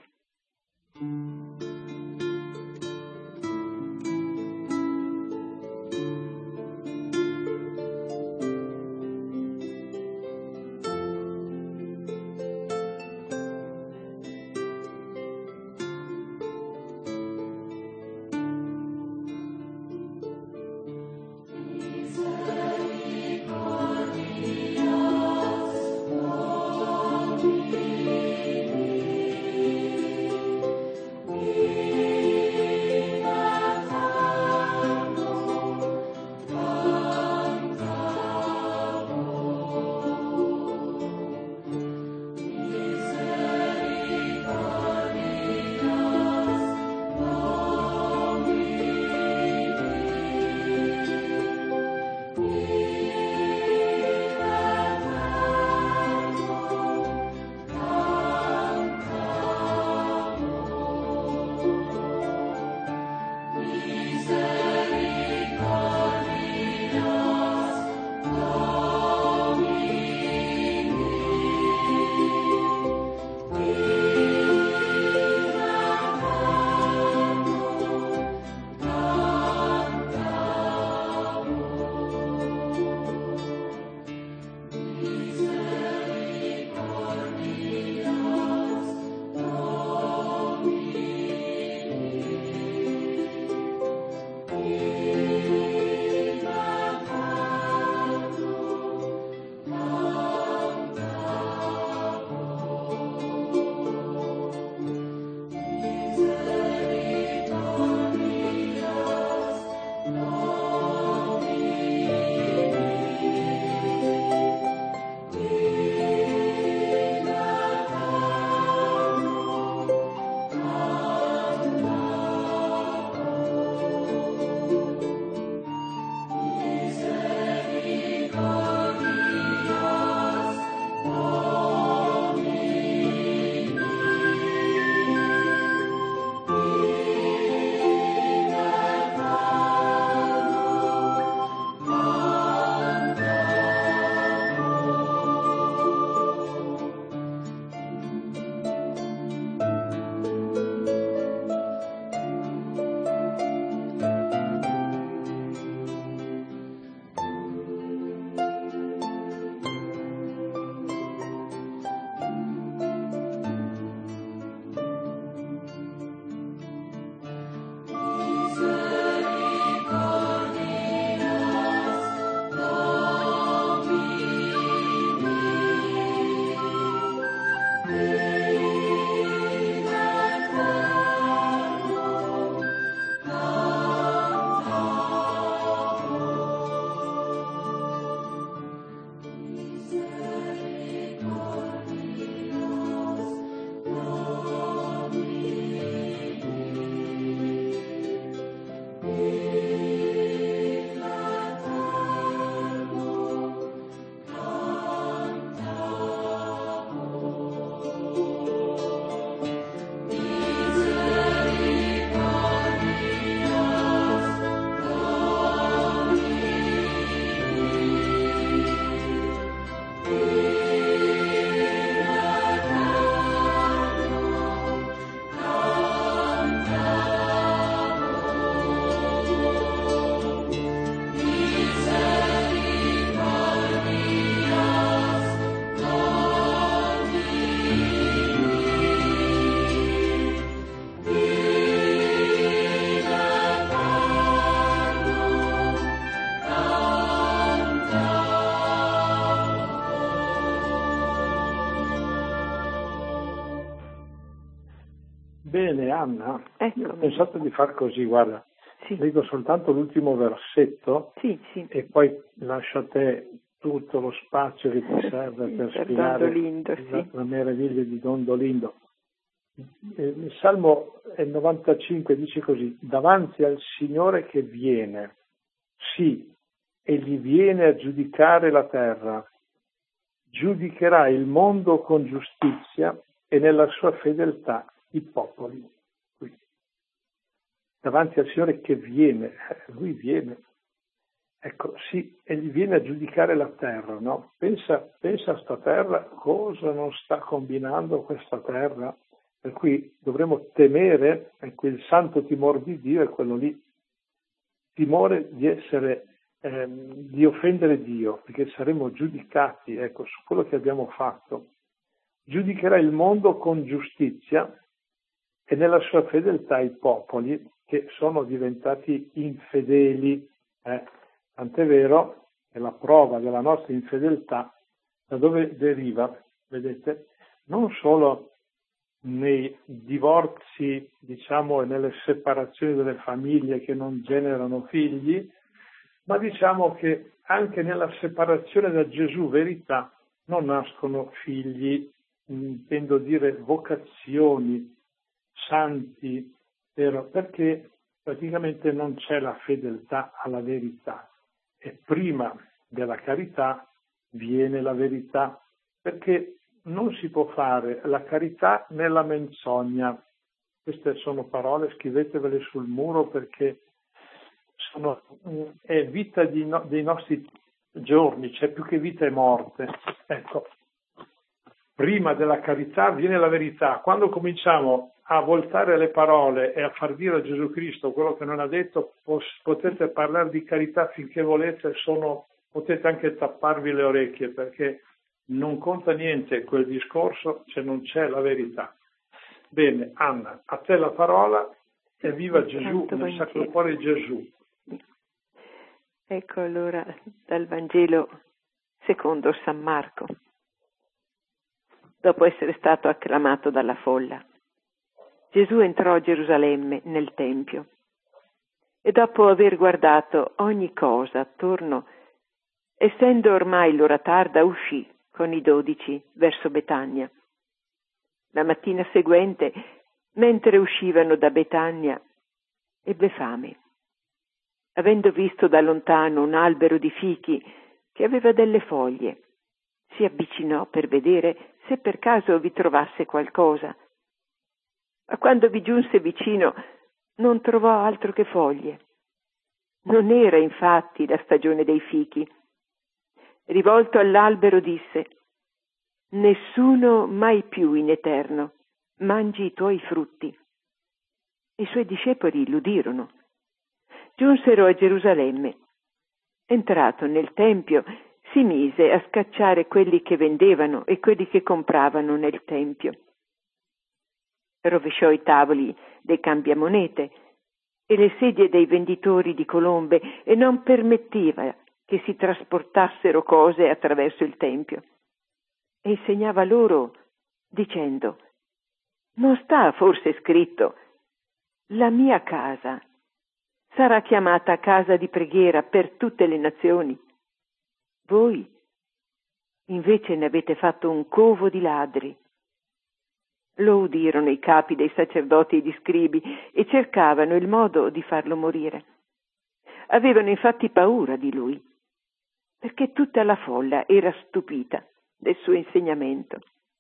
[SPEAKER 1] Bene, Anna,
[SPEAKER 2] Ecco.
[SPEAKER 1] io ho pensato di far così, guarda,
[SPEAKER 2] Sì.
[SPEAKER 1] leggo soltanto l'ultimo versetto
[SPEAKER 2] Sì, sì.
[SPEAKER 1] e poi lascio a te tutto lo spazio che ti serve per
[SPEAKER 2] Per
[SPEAKER 1] spiegare
[SPEAKER 2] Dondolindo,
[SPEAKER 1] la,
[SPEAKER 2] sì.
[SPEAKER 1] la meraviglia di Dondolindo. Il Salmo novantacinque dice così: davanti al Signore che viene, sì, egli viene a giudicare la terra, giudicherà il mondo con giustizia e nella sua fedeltà i popoli. Qui. Davanti al Signore che viene, lui viene. Ecco, sì, egli viene a giudicare la terra, no? Pensa, pensa a sta terra, cosa non sta combinando questa terra, per cui dovremmo temere, ecco, il santo timore di Dio è quello lì, timore di essere, ehm, di offendere Dio, perché saremo giudicati, ecco, su quello che abbiamo fatto. Giudicherà il mondo con giustizia e nella sua fedeltà i popoli che sono diventati infedeli, eh? Tant'è vero che la prova della nostra infedeltà da dove deriva, vedete, non solo nei divorzi, diciamo, e nelle separazioni delle famiglie che non generano figli, ma diciamo che anche nella separazione da Gesù verità non nascono figli, intendo dire vocazioni, santi, vero? Perché praticamente non c'è la fedeltà alla verità. E prima della carità viene la verità, perché non si può fare la carità nella menzogna. Queste sono parole, scrivetevele sul muro perché sono, è vita di no, dei nostri giorni, c'è più che vita e morte. Ecco, prima della carità viene la verità. Quando cominciamo a voltare le parole e a far dire a Gesù Cristo quello che non ha detto, potete parlare di carità finché volete, sono, potete anche tapparvi le orecchie, perché non conta niente quel discorso se non c'è la verità. Bene, Anna, a te la parola e viva Gesù, nel Sacro Cuore di Gesù.
[SPEAKER 2] Ecco allora dal Vangelo secondo San Marco. Dopo essere stato acclamato dalla folla, Gesù entrò a Gerusalemme nel Tempio e dopo aver guardato ogni cosa attorno, essendo ormai l'ora tarda, uscì con i dodici verso Betania. La mattina seguente, mentre uscivano da Betania, ebbe fame. Avendo visto da lontano un albero di fichi che aveva delle foglie, si avvicinò per vedere se per caso vi trovasse qualcosa. Ma quando vi giunse vicino non trovò altro che foglie. Non era infatti la stagione dei fichi. Rivolto all'albero disse: nessuno mai più in eterno mangi i tuoi frutti. I suoi discepoli l'udirono. Giunsero a Gerusalemme. Entrato nel Tempio, si mise a scacciare quelli che vendevano e quelli che compravano nel Tempio. Rovesciò i tavoli dei cambiamonete e le sedie dei venditori di colombe e non permetteva che si trasportassero cose attraverso il Tempio. E insegnava loro dicendo: non sta forse scritto: la mia casa sarà chiamata casa di preghiera per tutte le nazioni? Voi invece ne avete fatto un covo di ladri. Lo udirono i capi dei sacerdoti e di scribi e cercavano il modo di farlo morire. Avevano infatti paura di lui, perché tutta la folla era stupita del suo insegnamento.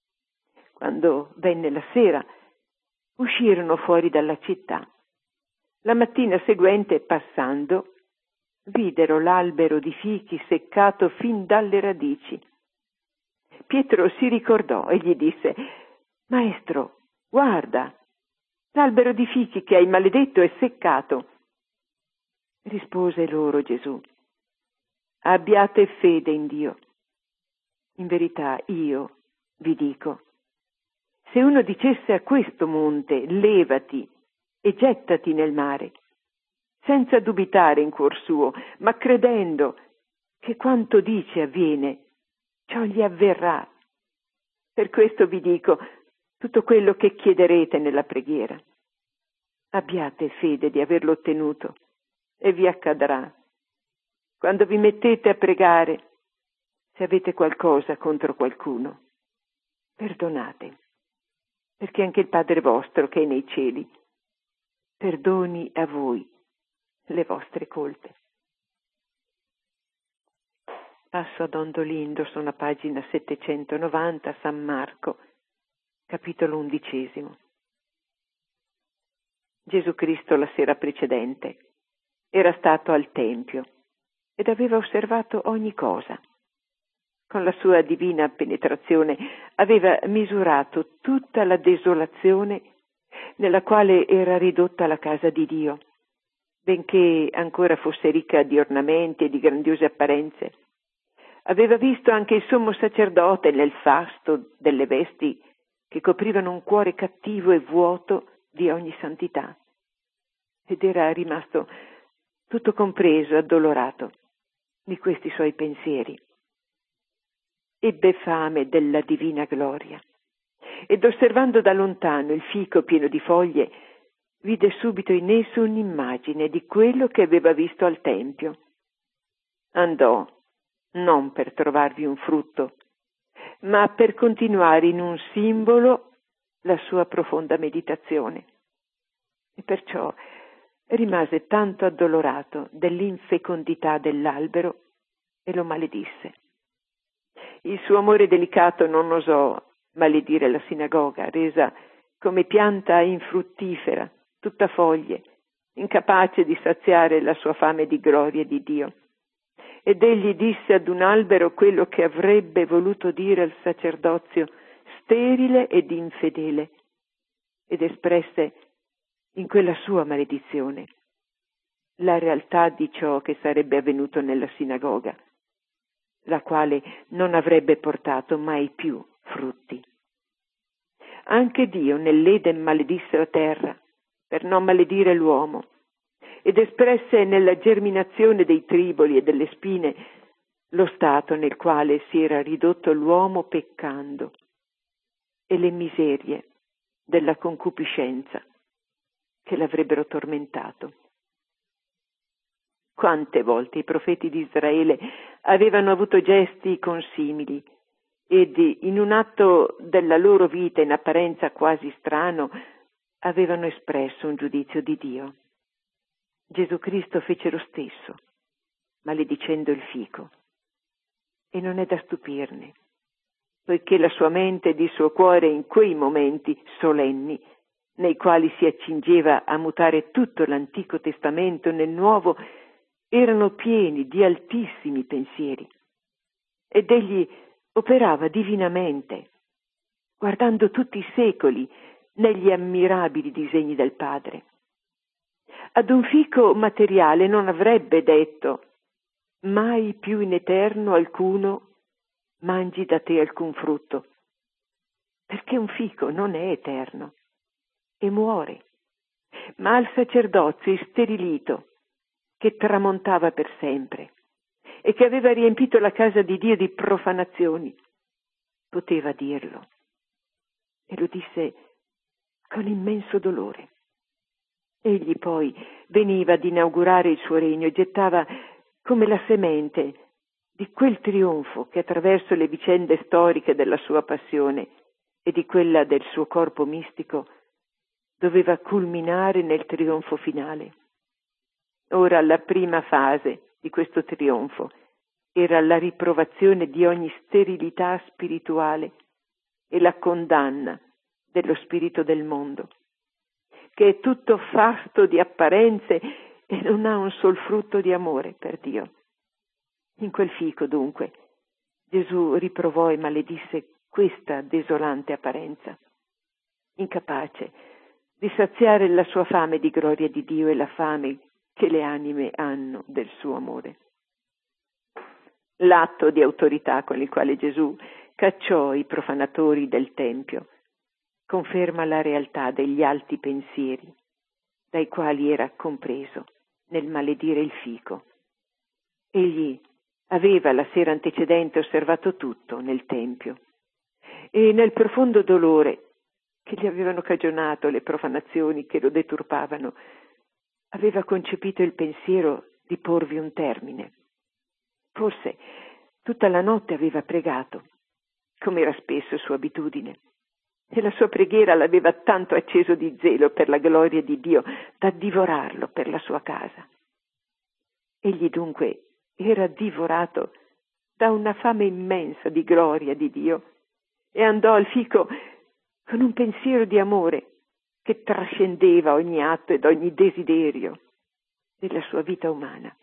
[SPEAKER 2] Quando venne la sera, uscirono fuori dalla città. La mattina seguente, passando, videro l'albero di fichi seccato fin dalle radici. Pietro si ricordò e gli disse: Maestro, guarda, l'albero di fichi che hai maledetto è seccato. Rispose loro Gesù: abbiate fede in Dio. In verità io vi dico, se uno dicesse a questo monte: levati e gettati nel mare, senza dubitare in cuor suo, ma credendo che quanto dice avviene, ciò gli avverrà. Per questo vi dico, tutto quello che chiederete nella preghiera. Abbiate fede di averlo ottenuto e vi accadrà. Quando vi mettete a pregare, se avete qualcosa contro qualcuno, perdonate, perché anche il Padre vostro che è nei cieli perdoni a voi le vostre colpe. Passo ad Ondolindo, sono a pagina settecentonovanta, San Marco, capitolo undicesimo. Gesù Cristo la sera precedente era stato al Tempio ed aveva osservato ogni cosa. Con la sua divina penetrazione aveva misurato tutta la desolazione nella quale era ridotta la casa di Dio, benché ancora fosse ricca di ornamenti e di grandiose apparenze. Aveva visto anche il sommo sacerdote nel fasto delle vesti che coprivano un cuore cattivo e vuoto di ogni santità. Ed era rimasto tutto compreso, addolorato di questi suoi pensieri. Ebbe fame della divina gloria ed osservando da lontano il fico pieno di foglie, vide subito in esso un'immagine di quello che aveva visto al Tempio. Andò non per trovarvi un frutto, ma per continuare in un simbolo la sua profonda meditazione. E perciò rimase tanto addolorato dell'infecondità dell'albero e lo maledisse. Il suo amore delicato non osò maledire la sinagoga, resa come pianta infruttifera, tutta foglie, incapace di saziare la sua fame di gloria di Dio. Ed egli disse ad un albero quello che avrebbe voluto dire al sacerdozio sterile ed infedele, ed espresse in quella sua maledizione la realtà di ciò che sarebbe avvenuto nella sinagoga, la quale non avrebbe portato mai più frutti. Anche Dio nell'Eden maledisse la terra per non maledire l'uomo, ed espresse nella germinazione dei triboli e delle spine lo stato nel quale si era ridotto l'uomo peccando e le miserie della concupiscenza che l'avrebbero tormentato. Quante volte i profeti di Israele avevano avuto gesti consimili ed in un atto della loro vita in apparenza quasi strano avevano espresso un giudizio di Dio. Gesù Cristo fece lo stesso, maledicendo il fico. E non è da stupirne, poiché la sua mente ed il suo cuore in quei momenti solenni, nei quali si accingeva a mutare tutto l'Antico Testamento nel Nuovo, erano pieni di altissimi pensieri. Ed egli operava divinamente, guardando tutti i secoli negli ammirabili disegni del Padre. Ad un fico materiale non avrebbe detto: mai più in eterno alcuno mangi da te alcun frutto, perché un fico non è eterno e muore, ma al sacerdozio isterilito che tramontava per sempre e che aveva riempito la casa di Dio di profanazioni, poteva dirlo, e lo disse con immenso dolore. Egli poi veniva ad inaugurare il suo regno e gettava come la semente di quel trionfo che attraverso le vicende storiche della sua passione e di quella del suo corpo mistico doveva culminare nel trionfo finale. Ora la prima fase di questo trionfo era la riprovazione di ogni sterilità spirituale e la condanna dello spirito del mondo, che è tutto fasto di apparenze e non ha un sol frutto di amore per Dio. In quel fico, dunque, Gesù riprovò e maledisse questa desolante apparenza, incapace di saziare la sua fame di gloria di Dio e la fame che le anime hanno del suo amore. L'atto di autorità con il quale Gesù cacciò i profanatori del Tempio conferma la realtà degli alti pensieri dai quali era compreso nel maledire il fico. Egli aveva la sera antecedente osservato tutto nel Tempio e nel profondo dolore che gli avevano cagionato le profanazioni che lo deturpavano, aveva concepito il pensiero di porvi un termine. Forse tutta la notte aveva pregato, come era spesso sua abitudine, e la sua preghiera l'aveva tanto acceso di zelo per la gloria di Dio da divorarlo per la sua casa. Egli dunque era divorato da una fame immensa di gloria di Dio e andò al fico con un pensiero di amore che trascendeva ogni atto ed ogni desiderio della sua vita umana.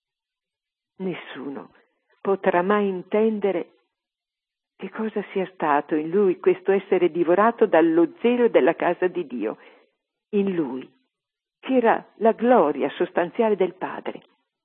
[SPEAKER 2] Nessuno potrà mai intendere che cosa sia stato in lui questo essere divorato dallo zelo della casa di Dio, in lui, che era la gloria sostanziale del Padre.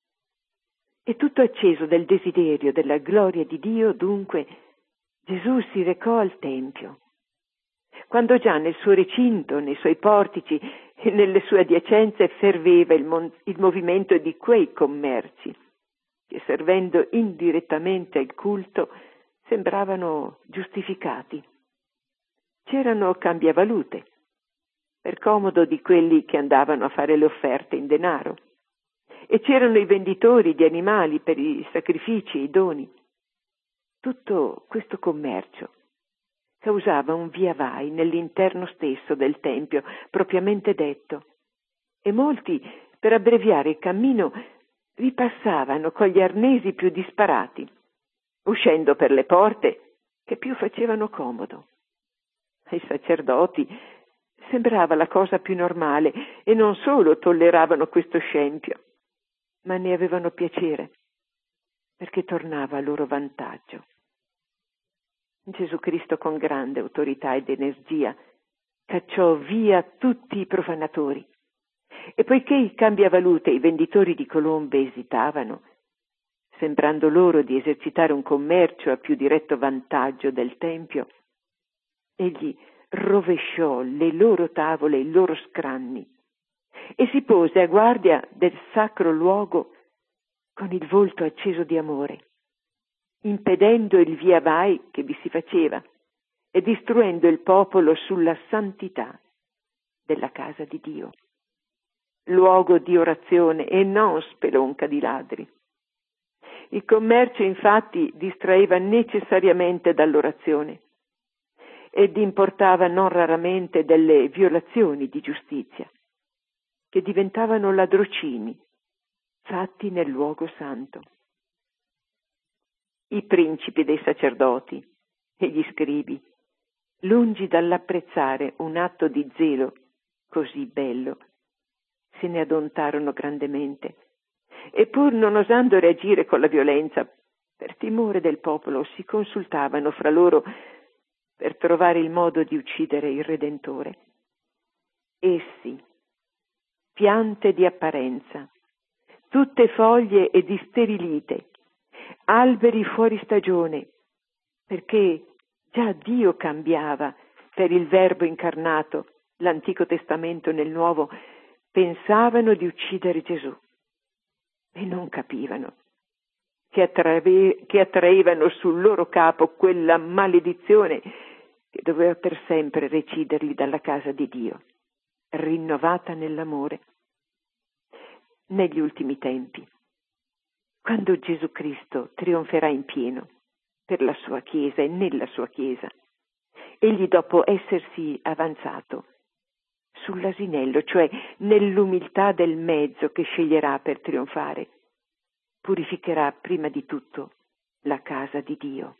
[SPEAKER 2] E tutto acceso del desiderio della gloria di Dio, dunque, Gesù si recò al Tempio. Quando già nel suo recinto, nei suoi portici e nelle sue adiacenze ferveva il, mon- il movimento di quei commerci, che servendo indirettamente al culto sembravano giustificati. C'erano cambiavalute, per comodo di quelli che andavano a fare le offerte in denaro, e c'erano i venditori di animali per i sacrifici e i doni. Tutto questo commercio causava un via vai nell'interno stesso del Tempio, propriamente detto, e molti, per abbreviare il cammino, vi passavano con gli arnesi più disparati, uscendo per le porte che più facevano comodo. Ai sacerdoti sembrava la cosa più normale e non solo tolleravano questo scempio, ma ne avevano piacere, perché tornava a loro vantaggio. Gesù Cristo, con grande autorità ed energia, cacciò via tutti i profanatori, e poiché i cambiavalute e i venditori di colombe esitavano, sembrando loro di esercitare un commercio a più diretto vantaggio del Tempio, egli rovesciò le loro tavole e i loro scranni e si pose a guardia del sacro luogo con il volto acceso di amore, impedendo il via vai che vi si faceva e istruendo il popolo sulla santità della casa di Dio, luogo di orazione e non spelonca di ladri. Il commercio infatti distraeva necessariamente dall'orazione ed importava non raramente delle violazioni di giustizia, che diventavano ladrocini fatti nel luogo santo. I principi dei sacerdoti e gli scribi, lungi dall'apprezzare un atto di zelo così bello, se ne adontarono grandemente, e pur non osando reagire con la violenza, per timore del popolo, si consultavano fra loro per trovare il modo di uccidere il Redentore. Essi, piante di apparenza, tutte foglie ed isterilite, alberi fuori stagione, perché già Dio cambiava per il Verbo incarnato l'Antico Testamento nel Nuovo, pensavano di uccidere Gesù e non capivano che, attrae, che attraevano sul loro capo quella maledizione che doveva per sempre reciderli dalla casa di Dio, rinnovata nell'amore. Negli ultimi tempi, quando Gesù Cristo trionferà in pieno per la sua Chiesa e nella sua Chiesa, egli, dopo essersi avanzato sull'asinello, cioè nell'umiltà del mezzo che sceglierà per trionfare, purificherà prima di tutto la casa di Dio.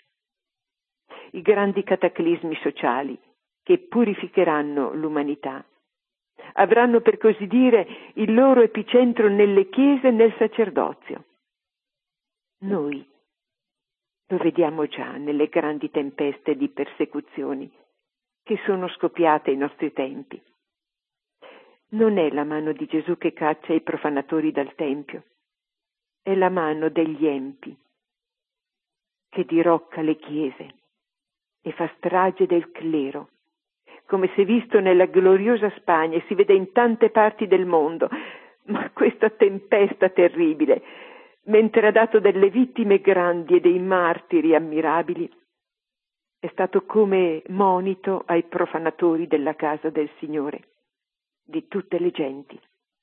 [SPEAKER 2] I grandi cataclismi sociali che purificheranno l'umanità avranno, per così dire, il loro epicentro nelle chiese e nel sacerdozio. Noi lo vediamo già nelle grandi tempeste di persecuzioni che sono scoppiate ai nostri tempi. Non è la mano di Gesù che caccia i profanatori dal Tempio, è la mano degli empi che dirocca le chiese e fa strage del clero, come si è visto nella gloriosa Spagna e si vede in tante parti del mondo. Ma questa tempesta terribile, mentre ha dato delle vittime grandi e dei martiri ammirabili, è stato come monito ai profanatori della casa del Signore, di tutte le genti.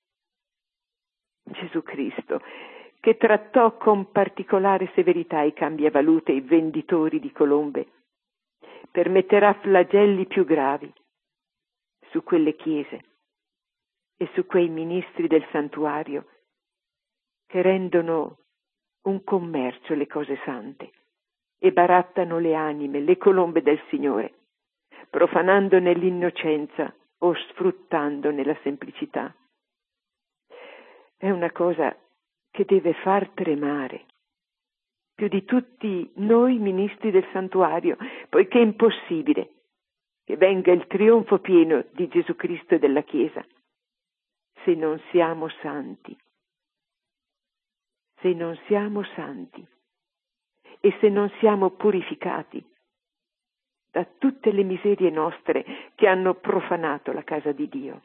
[SPEAKER 2] Gesù Cristo, che trattò con particolare severità i cambiavalute e i venditori di colombe, permetterà flagelli più gravi su quelle chiese e su quei ministri del santuario che rendono un commercio le cose sante e barattano le anime, le colombe del Signore, profanandone l'innocenza o sfruttandone la semplicità. È una cosa che deve far tremare più di tutti noi ministri del santuario, poiché è impossibile che venga il trionfo pieno di Gesù Cristo e della Chiesa se non siamo santi. Se non siamo santi e se non siamo purificati da tutte le miserie nostre che hanno profanato la casa di Dio.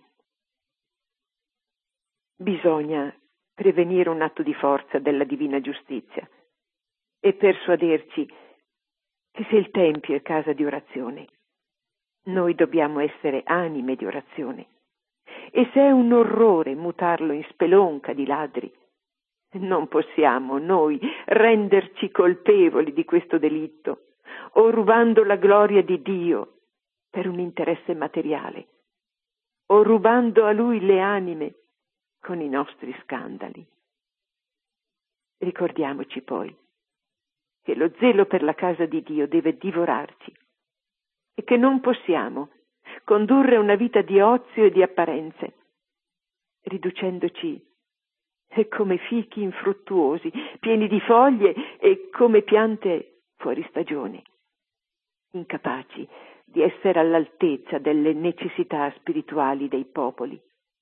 [SPEAKER 2] Bisogna prevenire un atto di forza della divina giustizia e persuaderci che se il Tempio è casa di orazione, noi dobbiamo essere anime di orazione. E se è un orrore mutarlo in spelonca di ladri, non possiamo noi renderci colpevoli di questo delitto o rubando la gloria di Dio per un interesse materiale o rubando a Lui le anime con i nostri scandali. Ricordiamoci poi che lo zelo per la casa di Dio deve divorarci e che non possiamo condurre una vita di ozio e di apparenze, riducendoci come fichi infruttuosi, pieni di foglie e come piante fuori stagione, incapaci di essere all'altezza delle necessità spirituali dei popoli.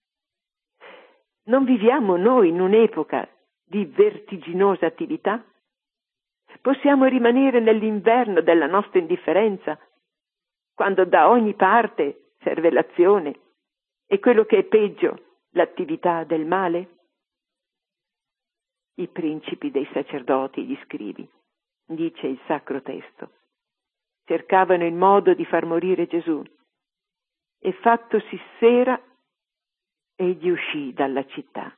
[SPEAKER 2] Non viviamo noi in un'epoca di vertiginosa attività? Possiamo rimanere nell'inverno della nostra indifferenza, quando da ogni parte serve l'azione e quello che è peggio, l'attività del male? I principi dei sacerdoti e gli scribi, dice il Sacro Testo, cercavano il modo di far morire Gesù e fattosi sera egli uscì dalla città.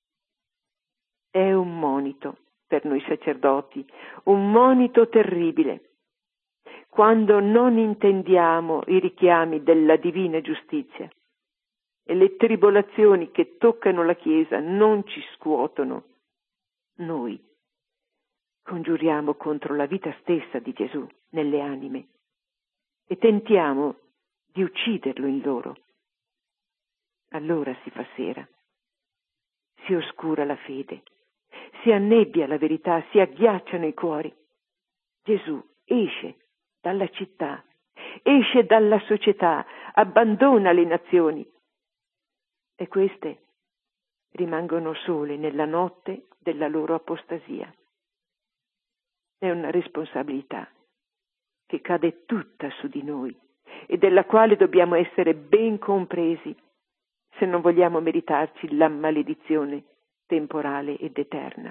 [SPEAKER 2] È un monito per noi sacerdoti, un monito terribile. Quando non intendiamo i richiami della divina giustizia e le tribolazioni che toccano la Chiesa non ci scuotono, noi congiuriamo contro la vita stessa di Gesù nelle anime e tentiamo di ucciderlo in loro. Allora si fa sera, si oscura la fede, si annebbia la verità, si agghiacciano i cuori. Gesù esce dalla città, esce dalla società, abbandona le nazioni e queste rimangono sole nella notte della loro apostasia. È una responsabilità che cade tutta su di noi e della quale dobbiamo essere ben compresi se non vogliamo meritarci la maledizione temporale ed eterna.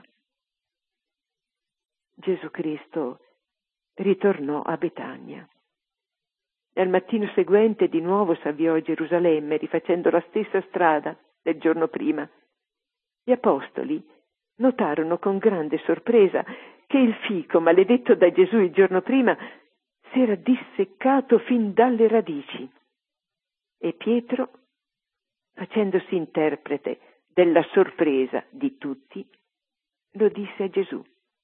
[SPEAKER 2] Gesù Cristo ritornò a Betania. Al mattino seguente di nuovo s'avviò a Gerusalemme, rifacendo la stessa strada del giorno prima. Gli apostoli notarono con grande sorpresa che il fico maledetto da Gesù il giorno prima si era disseccato fin dalle radici. E Pietro, facendosi interprete della sorpresa di tutti, lo disse a Gesù.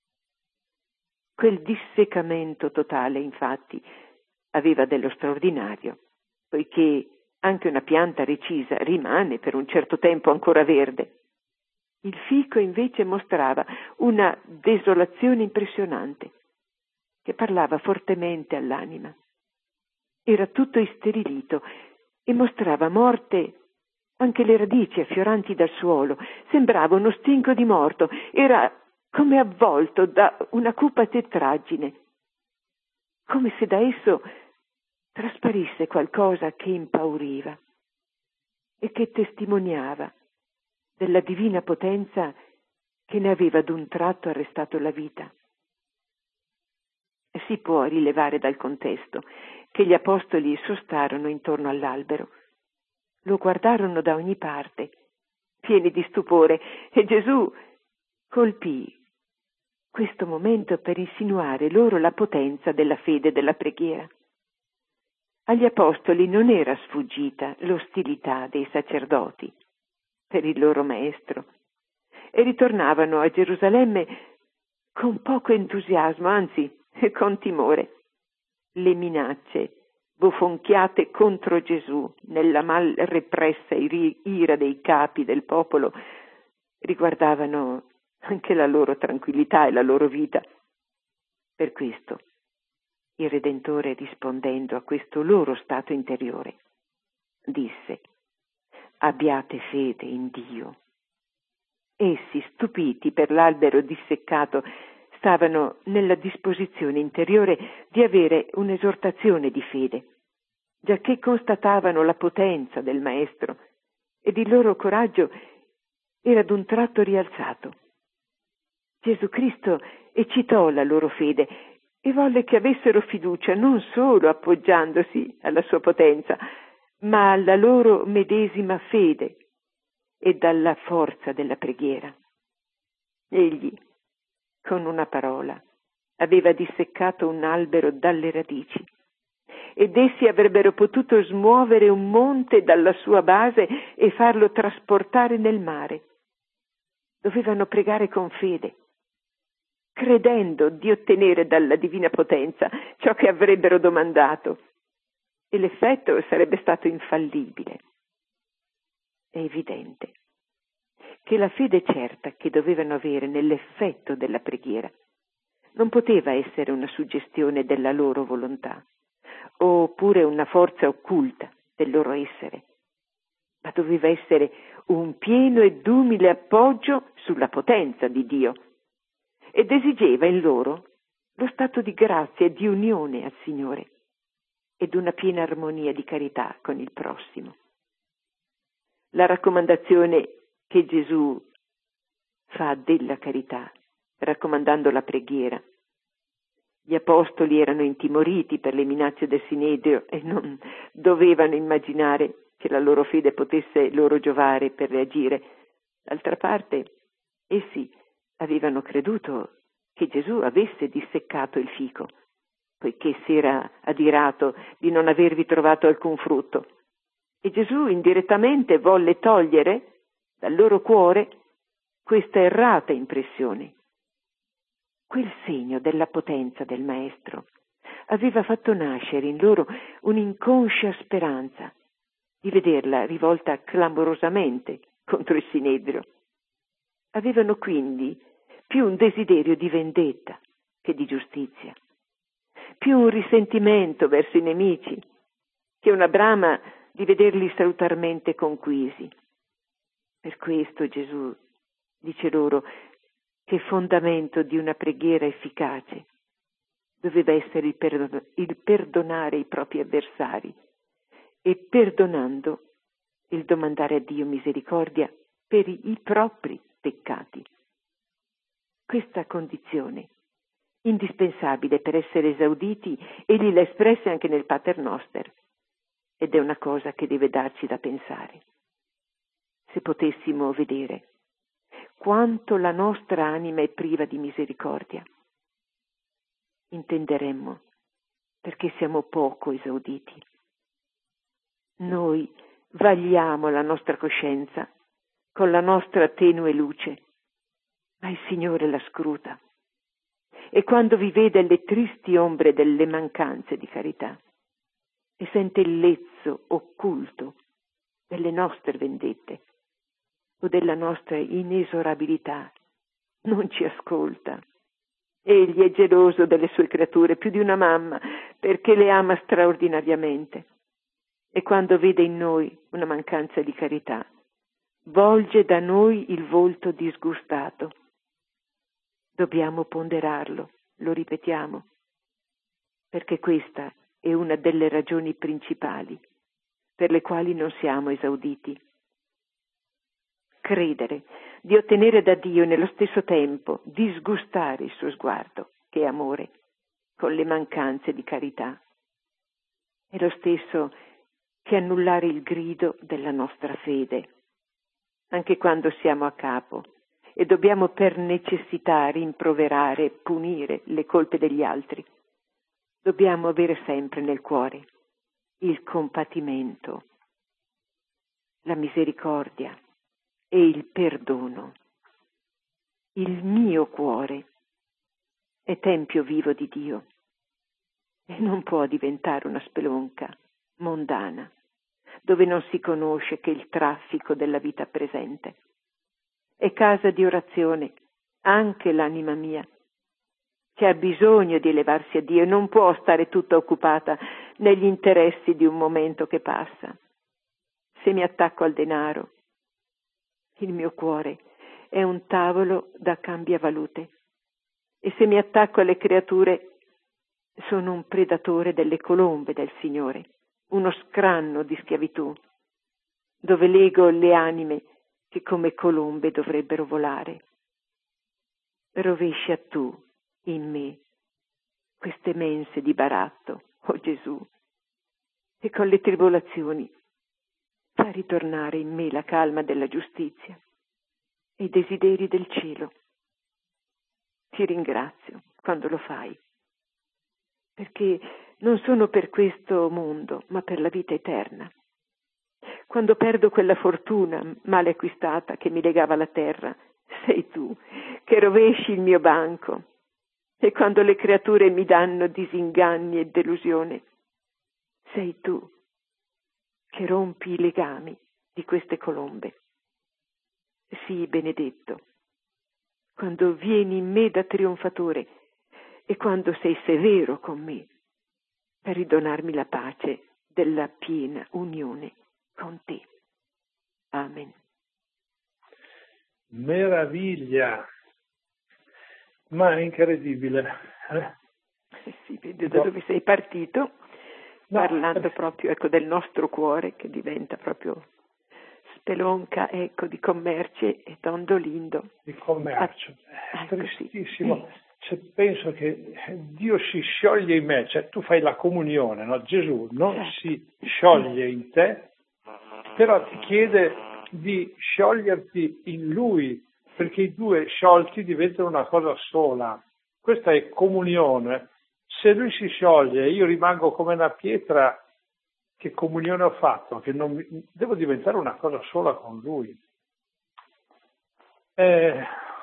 [SPEAKER 2] Quel disseccamento totale, infatti, aveva dello straordinario, poiché anche una pianta recisa rimane per un certo tempo ancora verde. Il fico invece mostrava una desolazione impressionante, che parlava fortemente all'anima. Era tutto isterilito e mostrava morte anche le radici affioranti dal suolo. Sembrava uno stinco di morto, era come avvolto da una cupa tetraggine, come se da esso trasparisse qualcosa che impauriva e che testimoniava della divina potenza che ne aveva d'un tratto arrestato la vita. Si può rilevare dal contesto che gli apostoli sostarono intorno all'albero. Lo guardarono da ogni parte, pieni di stupore, e Gesù colpì questo momento per insinuare loro la potenza della fede e della preghiera. Agli apostoli non era sfuggita l'ostilità dei sacerdoti per il loro maestro e ritornavano a Gerusalemme con poco entusiasmo, anzi con timore. Le minacce bofonchiate contro Gesù nella mal repressa ira dei capi del popolo riguardavano anche la loro tranquillità e la loro vita. Per questo il Redentore, rispondendo a questo loro stato interiore, disse: abbiate fede in Dio. Essi, stupiti per l'albero disseccato, stavano nella disposizione interiore di avere un'esortazione di fede, giacché constatavano la potenza del Maestro ed il loro coraggio era d'un tratto rialzato. Gesù Cristo eccitò la loro fede e volle che avessero fiducia non solo appoggiandosi alla sua potenza, ma alla loro medesima fede e dalla forza della preghiera. Egli, con una parola, aveva disseccato un albero dalle radici, ed essi avrebbero potuto smuovere un monte dalla sua base e farlo trasportare nel mare. Dovevano pregare con fede, credendo di ottenere dalla divina potenza ciò che avrebbero domandato, e l'effetto sarebbe stato infallibile. È evidente che la fede certa che dovevano avere nell'effetto della preghiera non poteva essere una suggestione della loro volontà, oppure una forza occulta del loro essere, ma doveva essere un pieno ed umile appoggio sulla potenza di Dio, ed esigeva in loro lo stato di grazia e di unione al Signore ed una piena armonia di carità con il prossimo. La raccomandazione che Gesù fa della carità, raccomandando la preghiera. Gli apostoli erano intimoriti per le minacce del Sinedrio e non dovevano immaginare che la loro fede potesse loro giovare per reagire. D'altra parte, essi avevano creduto che Gesù avesse disseccato il fico, poiché si era adirato di non avervi trovato alcun frutto. E Gesù indirettamente volle togliere dal loro cuore questa errata impressione. Quel segno della potenza del Maestro aveva fatto nascere in loro un'inconscia speranza di vederla rivolta clamorosamente contro il Sinedrio. Avevano quindi più un desiderio di vendetta che di giustizia, più un risentimento verso i nemici che una brama di vederli salutarmente conquisi. Per questo Gesù dice loro che fondamento di una preghiera efficace doveva essere il, perdon- il perdonare i propri avversari e, perdonando, il domandare a Dio misericordia per i, i propri peccati. Questa condizione, indispensabile per essere esauditi, egli l'ha espressa anche nel Pater Noster, ed è una cosa che deve darci da pensare. Se potessimo vedere quanto la nostra anima è priva di misericordia, intenderemmo perché siamo poco esauditi. Noi vagliamo la nostra coscienza con la nostra tenue luce, ma il Signore la scruta, e quando vi vede le tristi ombre delle mancanze di carità e sente il lezzo occulto delle nostre vendette o della nostra inesorabilità, non ci ascolta. Egli è geloso delle sue creature più di una mamma, perché le ama straordinariamente, e quando vede in noi una mancanza di carità, volge da noi il volto disgustato. Dobbiamo ponderarlo, lo ripetiamo, perché questa è una delle ragioni principali per le quali non siamo esauditi. Credere di ottenere da Dio e nello stesso tempo disgustare il suo sguardo, che è amore, con le mancanze di carità. È lo stesso che annullare il grido della nostra fede, anche quando siamo a capo e dobbiamo per necessità rimproverare e punire le colpe degli altri. Dobbiamo avere sempre nel cuore il compatimento, la misericordia e il perdono. Il mio cuore è tempio vivo di Dio e non può diventare una spelonca mondana, dove non si conosce che il traffico della vita presente. È casa di orazione anche l'anima mia, che ha bisogno di elevarsi a Dio e non può stare tutta occupata negli interessi di un momento che passa. Se mi attacco al denaro, il mio cuore è un tavolo da cambiavalute, e se mi attacco alle creature sono un predatore delle colombe del Signore, uno scranno di schiavitù, dove lego le anime che come colombe dovrebbero volare. Rovescia tu in me queste mense di baratto, o oh Gesù, e con le tribolazioni fa ritornare in me la calma della giustizia e i desideri del cielo. Ti ringrazio quando lo fai, perché non sono per questo mondo, ma per la vita eterna. Quando perdo quella fortuna male acquistata che mi legava alla terra, sei tu che rovesci il mio banco. E quando le creature mi danno disinganni e delusione, sei tu che rompi i legami di queste colombe. Sii benedetto quando vieni in me da trionfatore e quando sei severo con me per ridonarmi la pace della piena unione con te. Amen.
[SPEAKER 1] Meraviglia, ma è incredibile. Eh?
[SPEAKER 2] Sì, vedi da dove sei partito, no, parlando
[SPEAKER 1] perché...
[SPEAKER 2] proprio ecco, del nostro cuore che diventa proprio spelonca ecco, di commerci e tondolindo.
[SPEAKER 1] Di commercio,
[SPEAKER 2] ah,
[SPEAKER 1] è
[SPEAKER 2] ecco,
[SPEAKER 1] tristissimo.
[SPEAKER 2] Sì.
[SPEAKER 1] Cioè, penso che Dio si scioglie in me, cioè tu fai la comunione, no? Gesù non certo. si scioglie in te, però ti chiede di scioglierti in Lui, perché i due sciolti diventano una cosa sola. Questa è comunione. Se Lui si scioglie e io rimango come una pietra, che comunione ho fatto? Che non mi... Devo diventare una cosa sola con Lui. Eh...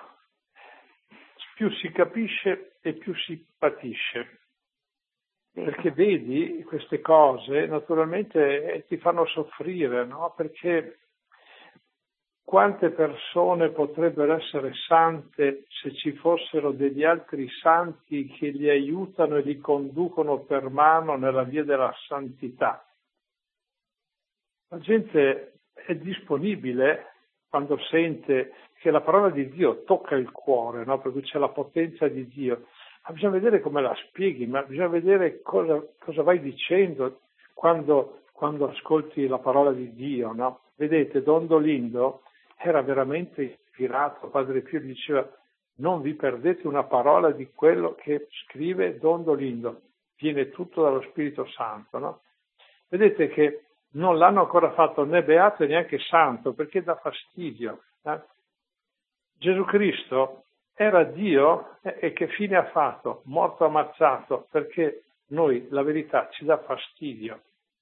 [SPEAKER 1] Più si capisce e più si patisce, perché vedi queste cose naturalmente ti fanno soffrire, no? Perché quante persone potrebbero essere sante se ci fossero degli altri santi che li aiutano e li conducono per mano nella via della santità? La gente è disponibile quando sente che la parola di Dio tocca il cuore, no? Perché c'è la potenza di Dio. Ma bisogna vedere come la spieghi, ma bisogna vedere cosa, cosa vai dicendo quando, quando ascolti la parola di Dio, no? Vedete, Don Dolindo era veramente ispirato. Padre Pio diceva: non vi perdete una parola di quello che scrive Don Dolindo, viene tutto dallo Spirito Santo, no? Vedete che non l'hanno ancora fatto né beato e neanche santo, perché dà fastidio. Eh? Gesù Cristo era Dio e che fine ha fatto? Morto ammazzato, perché noi, la verità, ci dà fastidio.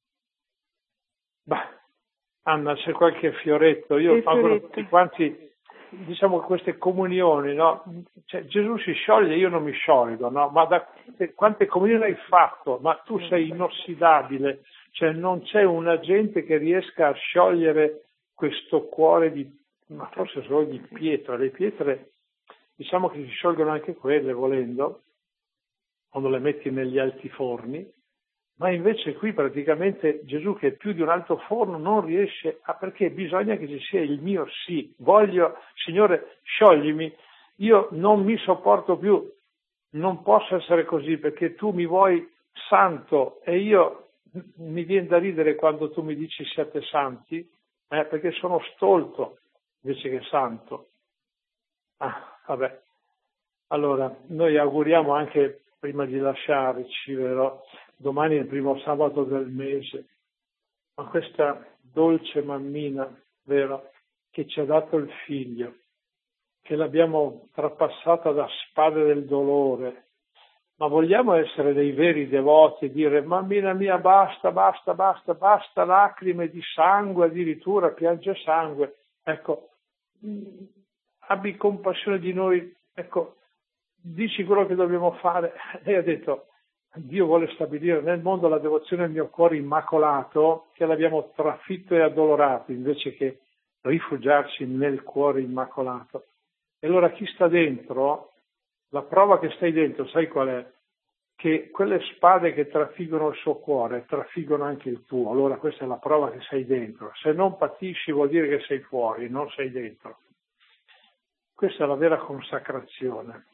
[SPEAKER 1] Bah, Anna, c'è qualche fioretto? Io auguro tutti quanti, diciamo, queste comunioni, no? Cioè, Gesù si scioglie, io non mi sciolgo, no? Ma da quante comunioni hai fatto? Ma tu sei inossidabile, cioè non c'è una gente che riesca a sciogliere questo cuore di, ma forse solo di pietra. Le pietre, diciamo che si sciolgono anche quelle, volendo, quando le metti negli alti forni, ma invece qui praticamente Gesù, che è più di un alto forno, non riesce a, perché bisogna che ci sia il mio sì. Voglio, Signore, scioglimi, io non mi sopporto più, non posso essere così perché tu mi vuoi santo e io mi viene da ridere quando tu mi dici siate santi, eh, perché sono stolto invece che santo. Ah, vabbè. Allora, noi auguriamo anche prima di lasciarci, vero? Domani è il primo sabato del mese, ma questa dolce mammina, vero, che ci ha dato il figlio, che l'abbiamo trapassata da spade del dolore, ma vogliamo essere dei veri devoti e dire: mammina mia, basta, basta, basta, basta lacrime di sangue, addirittura piange sangue. Ecco, abbi compassione di noi, ecco, dici quello che dobbiamo fare. Lei ha detto: Dio vuole stabilire nel mondo la devozione del mio cuore immacolato, che l'abbiamo trafitto e addolorato, invece che rifugiarci nel cuore immacolato. E allora chi sta dentro, la prova che stai dentro, sai qual è? Che quelle spade che trafiggono il suo cuore, trafiggono anche il tuo. Allora questa è la prova che sei dentro. Se non patisci vuol dire che sei fuori, non sei dentro. Questa è la vera consacrazione.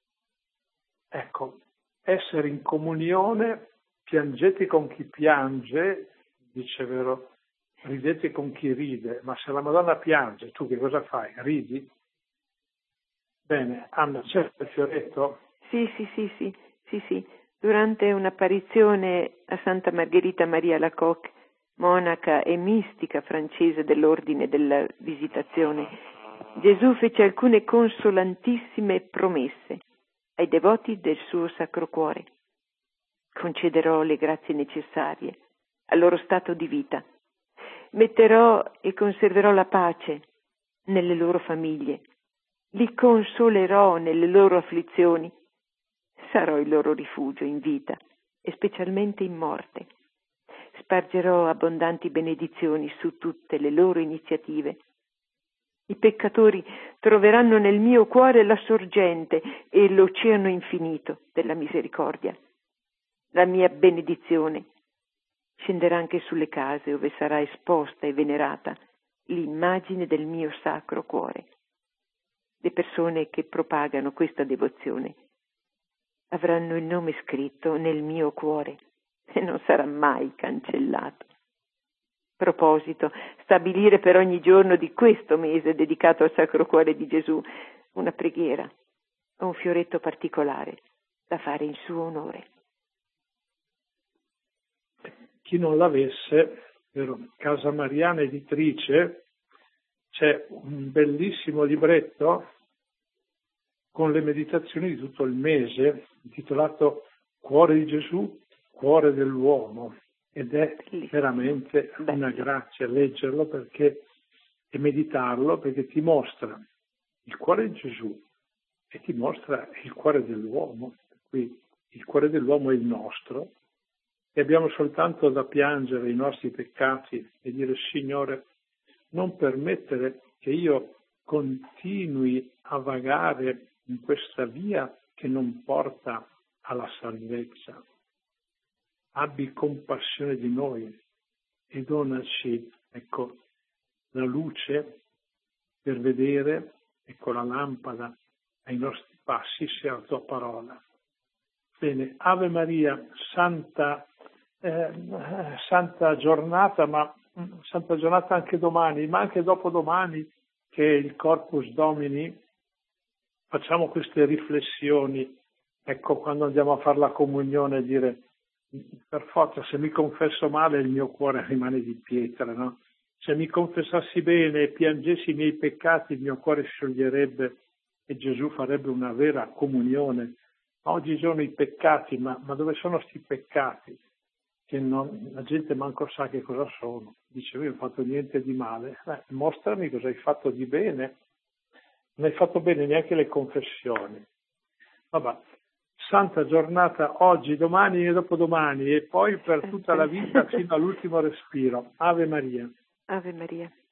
[SPEAKER 1] Ecco, essere in comunione, piangete con chi piange, dice, vero, ridete con chi ride, ma se la Madonna piange, tu che cosa fai? Ridi? Bene, Anna, c'è il fioretto?
[SPEAKER 2] Sì, sì, sì, sì, sì, sì. Durante un'apparizione a Santa Margherita Maria Lacoque, monaca e mistica francese dell'Ordine della Visitazione, Gesù fece alcune consolantissime promesse ai devoti del suo Sacro Cuore. Concederò le grazie necessarie al loro stato di vita. Metterò e conserverò la pace nelle loro famiglie. Li consolerò nelle loro afflizioni. Sarò il loro rifugio in vita e specialmente in morte. Spargerò abbondanti benedizioni su tutte le loro iniziative. I peccatori troveranno nel mio cuore la sorgente e l'oceano infinito della misericordia. La mia benedizione scenderà anche sulle case dove sarà esposta e venerata l'immagine del mio Sacro Cuore. Le persone che propagano questa devozione avranno il nome scritto nel mio cuore e non sarà mai cancellato. Proposito, stabilire per ogni giorno di questo mese dedicato al Sacro Cuore di Gesù una preghiera o un fioretto particolare da fare in suo onore.
[SPEAKER 1] Chi non l'avesse, vero, Casa Mariana Editrice, c'è un bellissimo libretto con le meditazioni di tutto il mese, intitolato Cuore di Gesù, Cuore dell'uomo, ed è veramente una grazia leggerlo perché, e meditarlo, perché ti mostra il cuore di Gesù e ti mostra il cuore dell'uomo. Qui il cuore dell'uomo è il nostro e abbiamo soltanto da piangere i nostri peccati e dire: Signore, non permettere che io continui a vagare in questa via che non porta alla salvezza. Abbi compassione di noi e donaci, ecco, la luce per vedere, ecco, la lampada ai nostri passi sia la tua parola. Bene, Ave Maria, santa, eh, santa giornata, ma santa giornata anche domani, ma anche dopodomani, che è il Corpus Domini. Facciamo queste riflessioni, ecco, quando andiamo a fare la comunione, dire: per forza, se mi confesso male il mio cuore rimane di pietra, no? Se mi confessassi bene e piangessi i miei peccati, il mio cuore scioglierebbe e Gesù farebbe una vera comunione. Oggi sono i peccati, ma, ma dove sono sti peccati? Che non, la gente manco sa che cosa sono. Dice: io non ho fatto niente di male. Eh, mostrami cosa hai fatto di bene. Non hai fatto bene neanche le confessioni. Vabbè. Santa giornata oggi, domani e dopodomani e poi per tutta la vita fino all'ultimo respiro. Ave Maria.
[SPEAKER 2] Ave Maria.